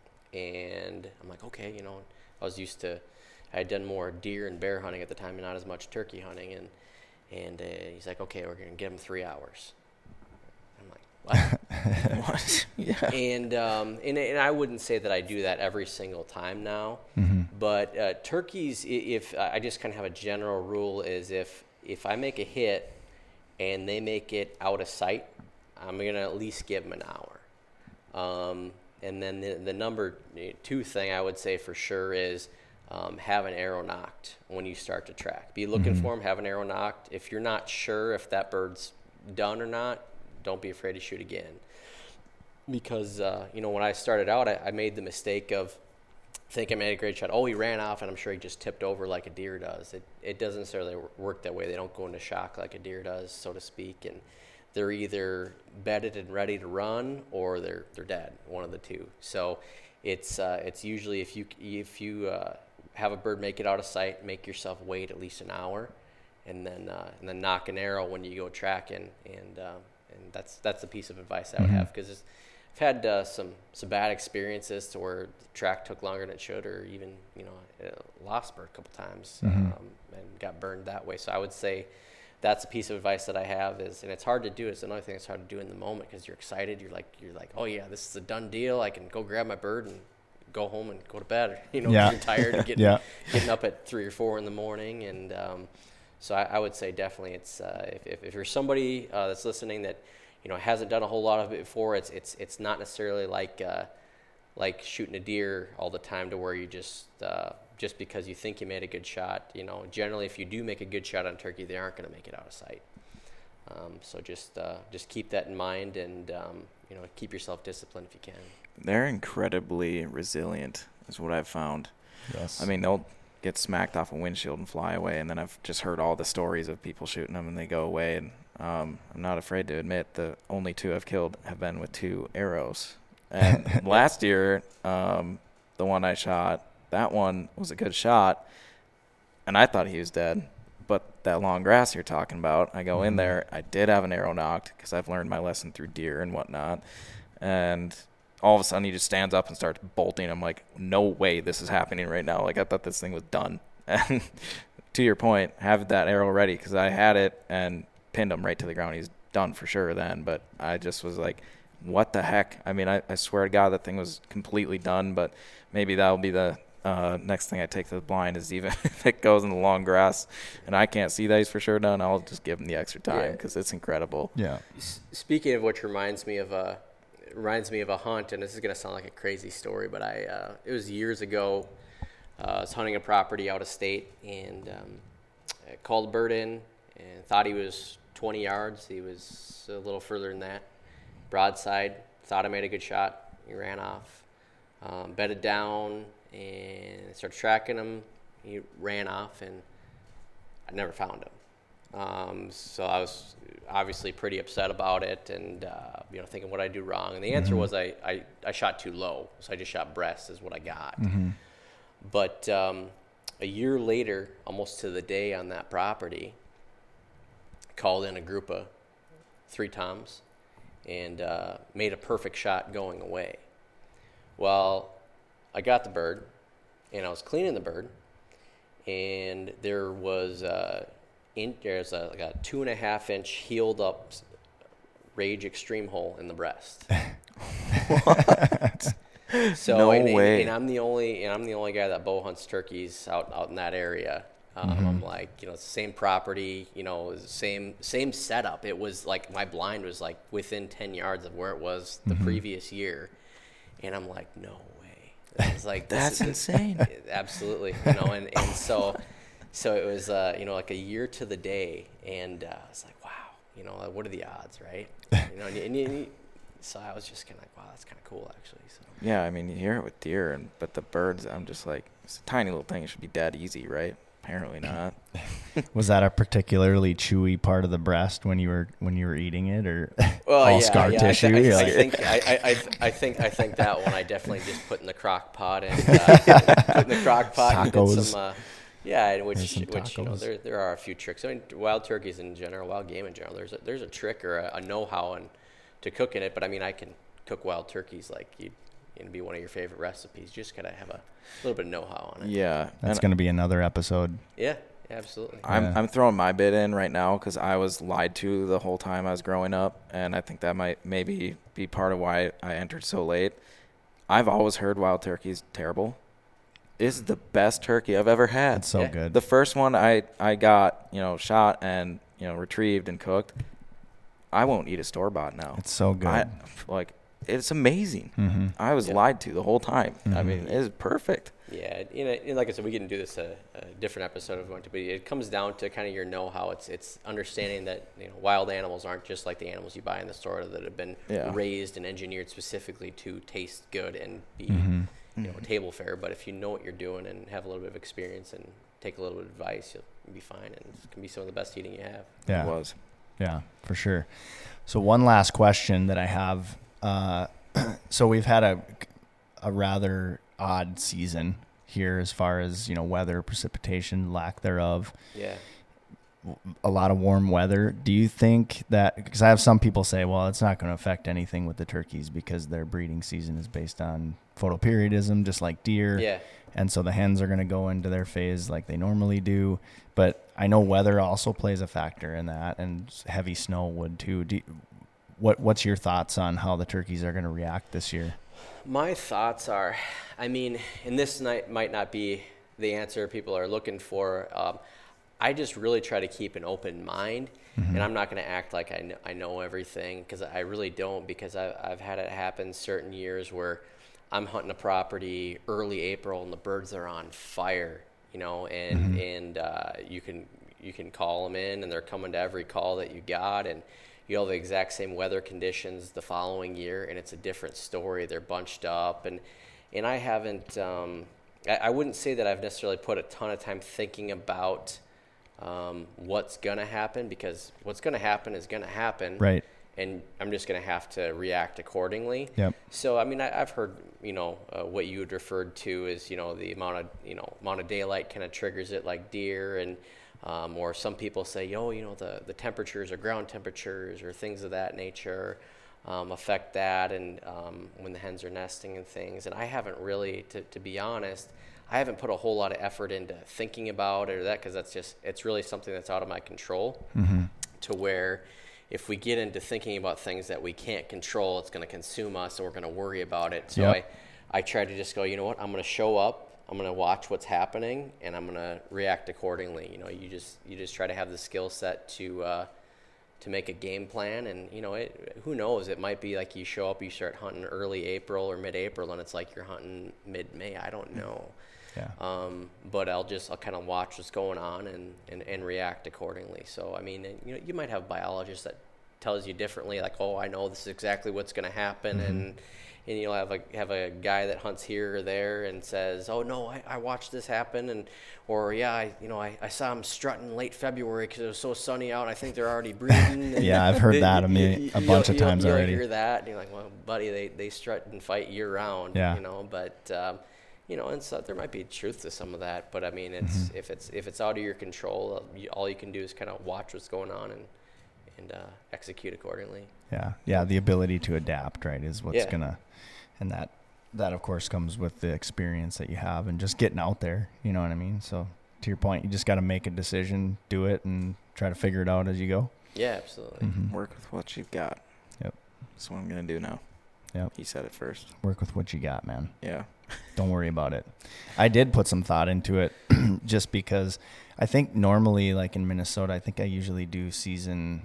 And I'm like, okay, you know, I was used to, I had done more deer and bear hunting at the time and not as much turkey hunting. And and uh, he's like, okay, we're going to give him three hours. I'm like, what? What? Yeah. And, um, and and I wouldn't say that I do that every single time now. Mm-hmm. But uh, turkeys, if I just kind of have a general rule, is if, if I make a hit and they make it out of sight, I'm going to at least give them an hour. Um And then the, the number two thing I would say for sure is um, have an arrow knocked when you start to track. Be looking mm-hmm. for them, have an arrow knocked. If you're not sure if that bird's done or not, don't be afraid to shoot again. Because, uh, you know, when I started out, I, I made the mistake of thinking I made a great shot. Oh, he ran off, and I'm sure he just tipped over like a deer does. It, it doesn't necessarily work that way. They don't go into shock like a deer does, so to speak. And they're either bedded and ready to run, or they're they're dead, one of the two. So it's uh, it's usually if you if you uh, have a bird make it out of sight, make yourself wait at least an hour, and then uh, and then knock an arrow when you go tracking, and um, and that's that's the piece of advice I would mm-hmm. have, because I've had uh, some some bad experiences to where the track took longer than it should, or even you know lost bird a couple times mm-hmm. um, and got burned that way. So I would say that's a piece of advice that I have is, and it's hard to do. It's another thing that's hard to do in the moment, because you're excited. You're like, you're like, oh yeah, this is a done deal. I can go grab my bird and go home and go to bed. You know, yeah. you're tired and getting, yeah. getting up at three or four in the morning. And um, so I, I would say definitely it's, uh, if, if, if you're somebody uh, that's listening that, you know, hasn't done a whole lot of it before, it's, it's, it's not necessarily like, uh, like shooting a deer all the time to where you just, uh, just because you think you made a good shot. You know, generally if you do make a good shot on turkey, they aren't going to make it out of sight. Um, so just uh, just keep that in mind, and um, you know, keep yourself disciplined if you can. They're incredibly resilient, is what I've found. Yes. I mean, they'll get smacked off a windshield and fly away, and then I've just heard all the stories of people shooting them and they go away. And um, I'm not afraid to admit the only two I've killed have been with two arrows. And last year, um, the one I shot, that one was a good shot, and I thought he was dead. But that long grass you're talking about, I go mm-hmm. in there. I did have an arrow knocked, because I've learned my lesson through deer and whatnot. And all of a sudden he just stands up and starts bolting. I'm like, no way this is happening right now. Like, I thought this thing was done. And to your point, have that arrow ready, because I had it and pinned him right to the ground. He's done for sure then. But I just was like, what the heck? I mean, I, I swear to God that thing was completely done. But maybe that'll be the Uh, next thing I take to the blind is, even if it goes in the long grass and I can't see that he's for sure done, I'll just give him the extra time, because yeah. it's incredible. Yeah. S- speaking of which reminds me of a reminds me of a hunt, and this is going to sound like a crazy story, but I uh, it was years ago. Uh, I was hunting a property out of state, and um, I called a bird in and thought he was twenty yards. He was a little further than that. Broadside, thought I made a good shot. He ran off, um, bedded down, and started tracking him. He ran off, and I never found him. Um, so I was obviously pretty upset about it, and uh, you know, thinking what I do wrong. And the answer mm-hmm. was I, I, I shot too low, so I just shot breast is what I got. Mm-hmm. But um, a year later, almost to the day on that property, called in a group of three toms and uh, made a perfect shot going away. Well, I got the bird, and I was cleaning the bird, and there was a, in, there's a, like a two and a half inch healed up Rage Extreme hole in the breast. What? So no and, way. And, and I'm the only and I'm the only guy that bow hunts turkeys out, out in that area. Um, mm-hmm. I'm like, you know, it's the same property, you know, same same setup. It was like my blind was like within ten yards of where it was the mm-hmm. previous year, and I'm like, no way. It's like that's this, insane. This, absolutely, you know, and, and so so it was, uh, you know, like a year to the day, and uh, I was like, wow, you know, what are the odds, right? You know, and, and, and so I was just kind of like, wow, that's kind of cool, actually. So. Yeah, I mean, you hear it with deer, and but the birds, I'm just like, it's a tiny little thing. It should be dead easy, right? Apparently not. Was that a particularly chewy part of the breast when you were when you were eating it, or well, all yeah, scar yeah, tissue? I, th- I, like, I think I, I, I think I think that one I definitely just put in the crock pot and uh, put in the crock pot and did some. Uh, yeah, and which which you know there there are a few tricks. I mean, wild turkeys in general, wild game in general. There's a, there's a trick or a, a know-how and to cooking it, but I mean, I can cook wild turkeys like you. It'd be one of your favorite recipes. You just gotta have a little bit of know-how on it. Yeah, that's going to be another episode. Yeah, absolutely. I'm yeah. I'm throwing my bid in right now because I was lied to the whole time I was growing up, and I think that might maybe be part of why I entered so late. I've always heard wild turkey's terrible. It's the best turkey I've ever had. It's so yeah. good. The first one I I got, you know, shot and you know retrieved and cooked. I won't eat a store bought now. It's so good. I, like. It's amazing. Mm-hmm. I was yeah. lied to the whole time. Mm-hmm. I mean, it is perfect. Yeah, you know, and like I said, we can do this a, a different episode if we want to, but it comes down to kind of your know-how. It's it's understanding that you know wild animals aren't just like the animals you buy in the store that have been yeah. raised and engineered specifically to taste good and be mm-hmm. you know table fare. But if you know what you're doing and have a little bit of experience and take a little bit of advice, you'll be fine, and it can be some of the best eating you have. Yeah, it was. Yeah, for sure. So one last question that I have. Uh, so we've had a, a rather odd season here as far as, you know, weather, precipitation, lack thereof. Yeah. A lot of warm weather. Do you think that, because I have some people say, well, it's not going to affect anything with the turkeys because their breeding season is based on photoperiodism, just like deer. Yeah. And so the hens are going to go into their phase like they normally do. But I know weather also plays a factor in that, and heavy snow would too. Do you, What What's your thoughts on how the turkeys are going to react this year? My thoughts are, I mean, and this night might not be the answer people are looking for. Um, I just really try to keep an open mind, mm-hmm. and I'm not going to act like I know, I know everything because I really don't. Because I've I've had it happen certain years where I'm hunting a property early April and the birds are on fire, you know, and mm-hmm. and uh, you can you can call them in and they're coming to every call that you got and. You have the exact same weather conditions the following year, and it's a different story. They're bunched up, and and I haven't. Um, I, I wouldn't say that I've necessarily put a ton of time thinking about um, what's going to happen because what's going to happen is going to happen, right? And I'm just going to have to react accordingly. Yep. So I mean, I, I've heard you know uh, what you had referred to is you know the amount of you know amount of daylight kind of triggers it like deer and. Um, or some people say, oh, you know, the, the temperatures or ground temperatures or things of that nature um, affect that and um, when the hens are nesting and things. And I haven't really, to, to be honest, I haven't put a whole lot of effort into thinking about it or that because that's just, it's really something that's out of my control mm-hmm. to where if we get into thinking about things that we can't control, it's going to consume us and we're going to worry about it. So yep. I, I try to just go, you know what, I'm going to show up. I'm going to watch what's happening and I'm going to react accordingly. You know, you just you just try to have the skill set to uh, to make a game plan. And, you know, it, who knows? It might be like you show up, you start hunting early April or mid-April, and it's like you're hunting mid-May. I don't know. Yeah. Um, but I'll just, I'll kind of watch what's going on and, and, and react accordingly. So, I mean, you know, you might have biologists that tells you differently, like, oh, I know this is exactly what's going to happen. Mm-hmm. And, and you'll have a, have a guy that hunts here or there and says, oh, no, I, I watched this happen. And, or, yeah, I, you know, I, I saw them strutting late February because it was so sunny out. I think they're already breeding. And yeah, I've heard that a, million, a bunch of times you'll, already. You'll hear that, and you're like, well, buddy, they, they strut and fight year round, yeah. you know, but, um, you know, and so there might be truth to some of that, but I mean, it's mm-hmm. if it's if it's out of your control, you, all you can do is kind of watch what's going on and and uh, execute accordingly. Yeah, yeah, the ability to adapt, right, is what's yeah. gonna, and that that of course comes with the experience that you have and just getting out there. You know what I mean? So to your point, you just got to make a decision, do it, and try to figure it out as you go. Yeah, absolutely. Mm-hmm. Work with what you've got. Yep. That's what I'm gonna do now. Yep. He said it first. Work with what you got, man. Yeah. Don't worry about it. I did put some thought into it just because I think normally, like in Minnesota, I think I usually do season.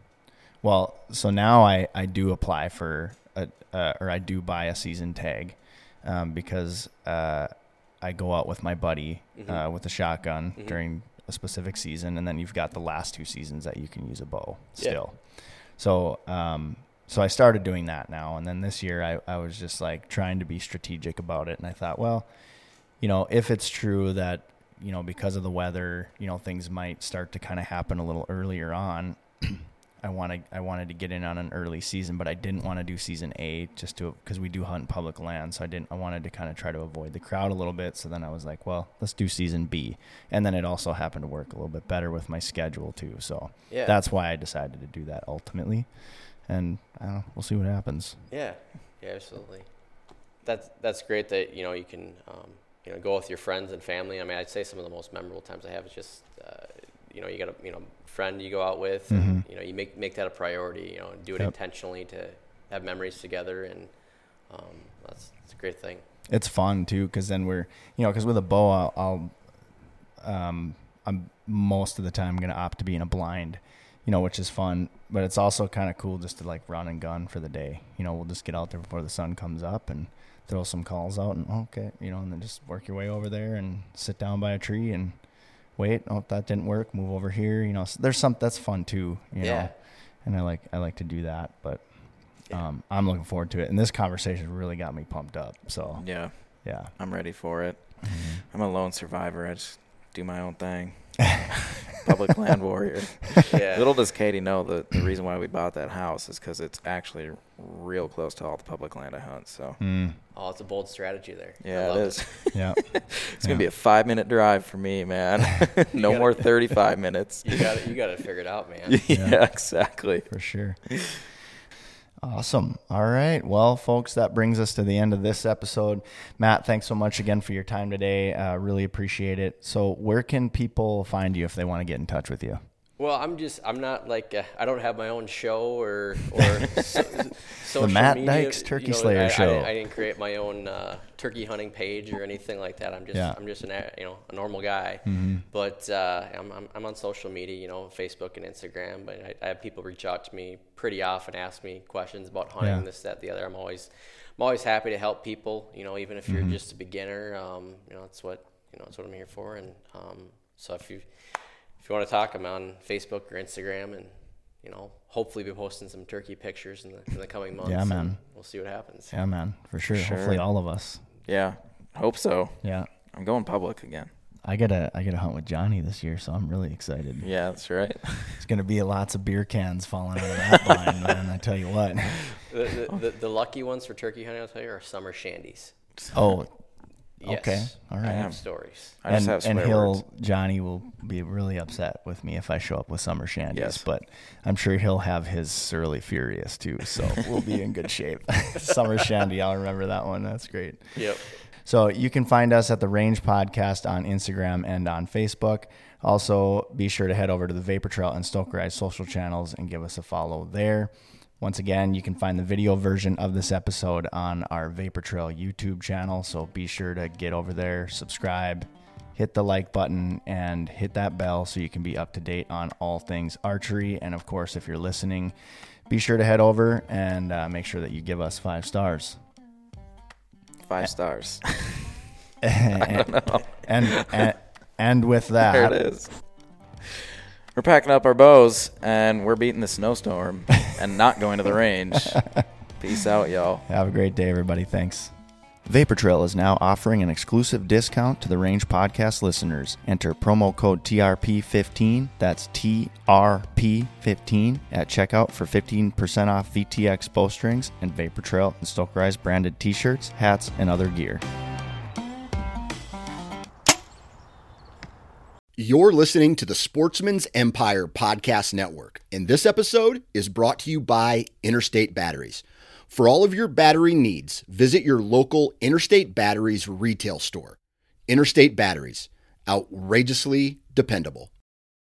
Well, so now I, I do apply for a, uh, or I do buy a season tag um, because uh, I go out with my buddy mm-hmm. uh, with a shotgun mm-hmm. during a specific season. And then you've got the last two seasons that you can use a bow still. Yeah. So, um, So I started doing that now. And then this year I, I was just like trying to be strategic about it. And I thought, well, you know, if it's true that, you know, because of the weather, you know, things might start to kind of happen a little earlier on, I wanted, I wanted to get in on an early season, but I didn't want to do season A just to, cause we do hunt public land. So I didn't, I wanted to kind of try to avoid the crowd a little bit. So then I was like, well, let's do season B. And then it also happened to work a little bit better with my schedule too. So yeah. That's why I decided to do that ultimately. And I don't know, we'll see what happens. Yeah, yeah, absolutely. That's that's great that you know you can um, you know go with your friends and family. I mean, I'd say some of the most memorable times I have is just uh, you know you got a you know friend you go out with, and mm-hmm. you know you make make that a priority. You know, and do it yep. intentionally to have memories together, and um, that's, that's a great thing. It's fun too, because then we're you know because with a bow, I'll, I'll um I'm most of the time gonna opt to be in a blind. You know, which is fun, but it's also kind of cool just to like run and gun for the day. You know, we'll just get out there before the sun comes up and throw some calls out and okay, you know, and then just work your way over there and sit down by a tree and wait. Oh, that didn't work. Move over here. You know, so there's some that's fun too. You yeah. know, and I like I like to do that, but um, yeah. I'm looking forward to it. And this conversation really got me pumped up. So yeah, yeah, I'm ready for it. Mm-hmm. I'm a lone survivor. I just do my own thing. Public land warrior. Yeah. Little does Katie know that the reason why we bought that house is because it's actually real close to all the public land I hunt. So. Mm. Oh, it's a bold strategy there. Yeah, it is. It. Yeah. It's yeah. gonna be a five-minute drive for me, man. no gotta, more thirty-five minutes. You got it. You got to figure it out, man. yeah, yeah, exactly. For sure. Awesome. All right. Well, folks, that brings us to the end of this episode. Matt, thanks so much again for your time today. Uh, really appreciate it. So where can people find you if they want to get in touch with you? Well, I'm just, I'm not like, uh, I don't have my own show or, or so, social the Matt media, Dykes Turkey you know, Slayer I, show. I, I didn't create my own uh, turkey hunting page or anything like that. I'm just, yeah. I'm just an, you know, a normal guy. Mm-hmm. But uh, I'm, I'm, I'm on social media, you know, Facebook and Instagram. But I, I have people reach out to me pretty often, ask me questions about hunting, yeah. this, that, the other. I'm always, I'm always happy to help people. You know, even if you're mm-hmm. just a beginner, um, you know, that's what, you know, that's what I'm here for. And um, so if you. If you want to talk, I'm on Facebook or Instagram, and you know, hopefully be posting some turkey pictures in the in the coming months. Yeah, man. We'll see what happens. Yeah, man, for sure. sure. Hopefully, all of us. Yeah, hope so. Yeah, I'm going public again. I gotta I gotta hunt with Johnny this year, so I'm really excited. Yeah, that's right. It's gonna be lots of beer cans falling out of that blind, man. I tell you what. The, the, the, the lucky ones for turkey hunting, I'll tell you, are summer shandies. Oh. Yes. Okay. All right. I have stories. I just and have and swear he'll words. Johnny will be really upset with me if I show up with summer shandies, Yes. but I'm sure he'll have his Surly Furious too, so we'll be in good shape. Summer shandy, I'll remember that one. That's great. Yep. So you can find us at the Range Podcast on Instagram and on Facebook. Also, be sure to head over to the Vapor Trail and Stoker Eyes social channels and give us a follow there. Once again, you can find the video version of this episode on our Vapor Trail YouTube channel, so be sure to get over there, subscribe, hit the like button and hit that bell so you can be up to date on all things archery. And of course, if you're listening, be sure to head over and uh, make sure that you give us five stars. Five stars. and, I don't know. And, and, and with that, there it is. We're packing up our bows and we're beating the snowstorm and not going to the range. Peace out, y'all. Have a great day, everybody. Thanks. Vapor Trail is now offering an exclusive discount to the Range Podcast listeners. Enter promo code T R P fifteen, that's T R P fifteen, at checkout for fifteen percent off V T X bowstrings and Vapor Trail and Stokerized branded t-shirts, hats, and other gear. You're listening to the Sportsman's Empire Podcast Network, and this episode is brought to you by Interstate Batteries. For all of your battery needs, visit your local Interstate Batteries retail store. Interstate Batteries, outrageously dependable.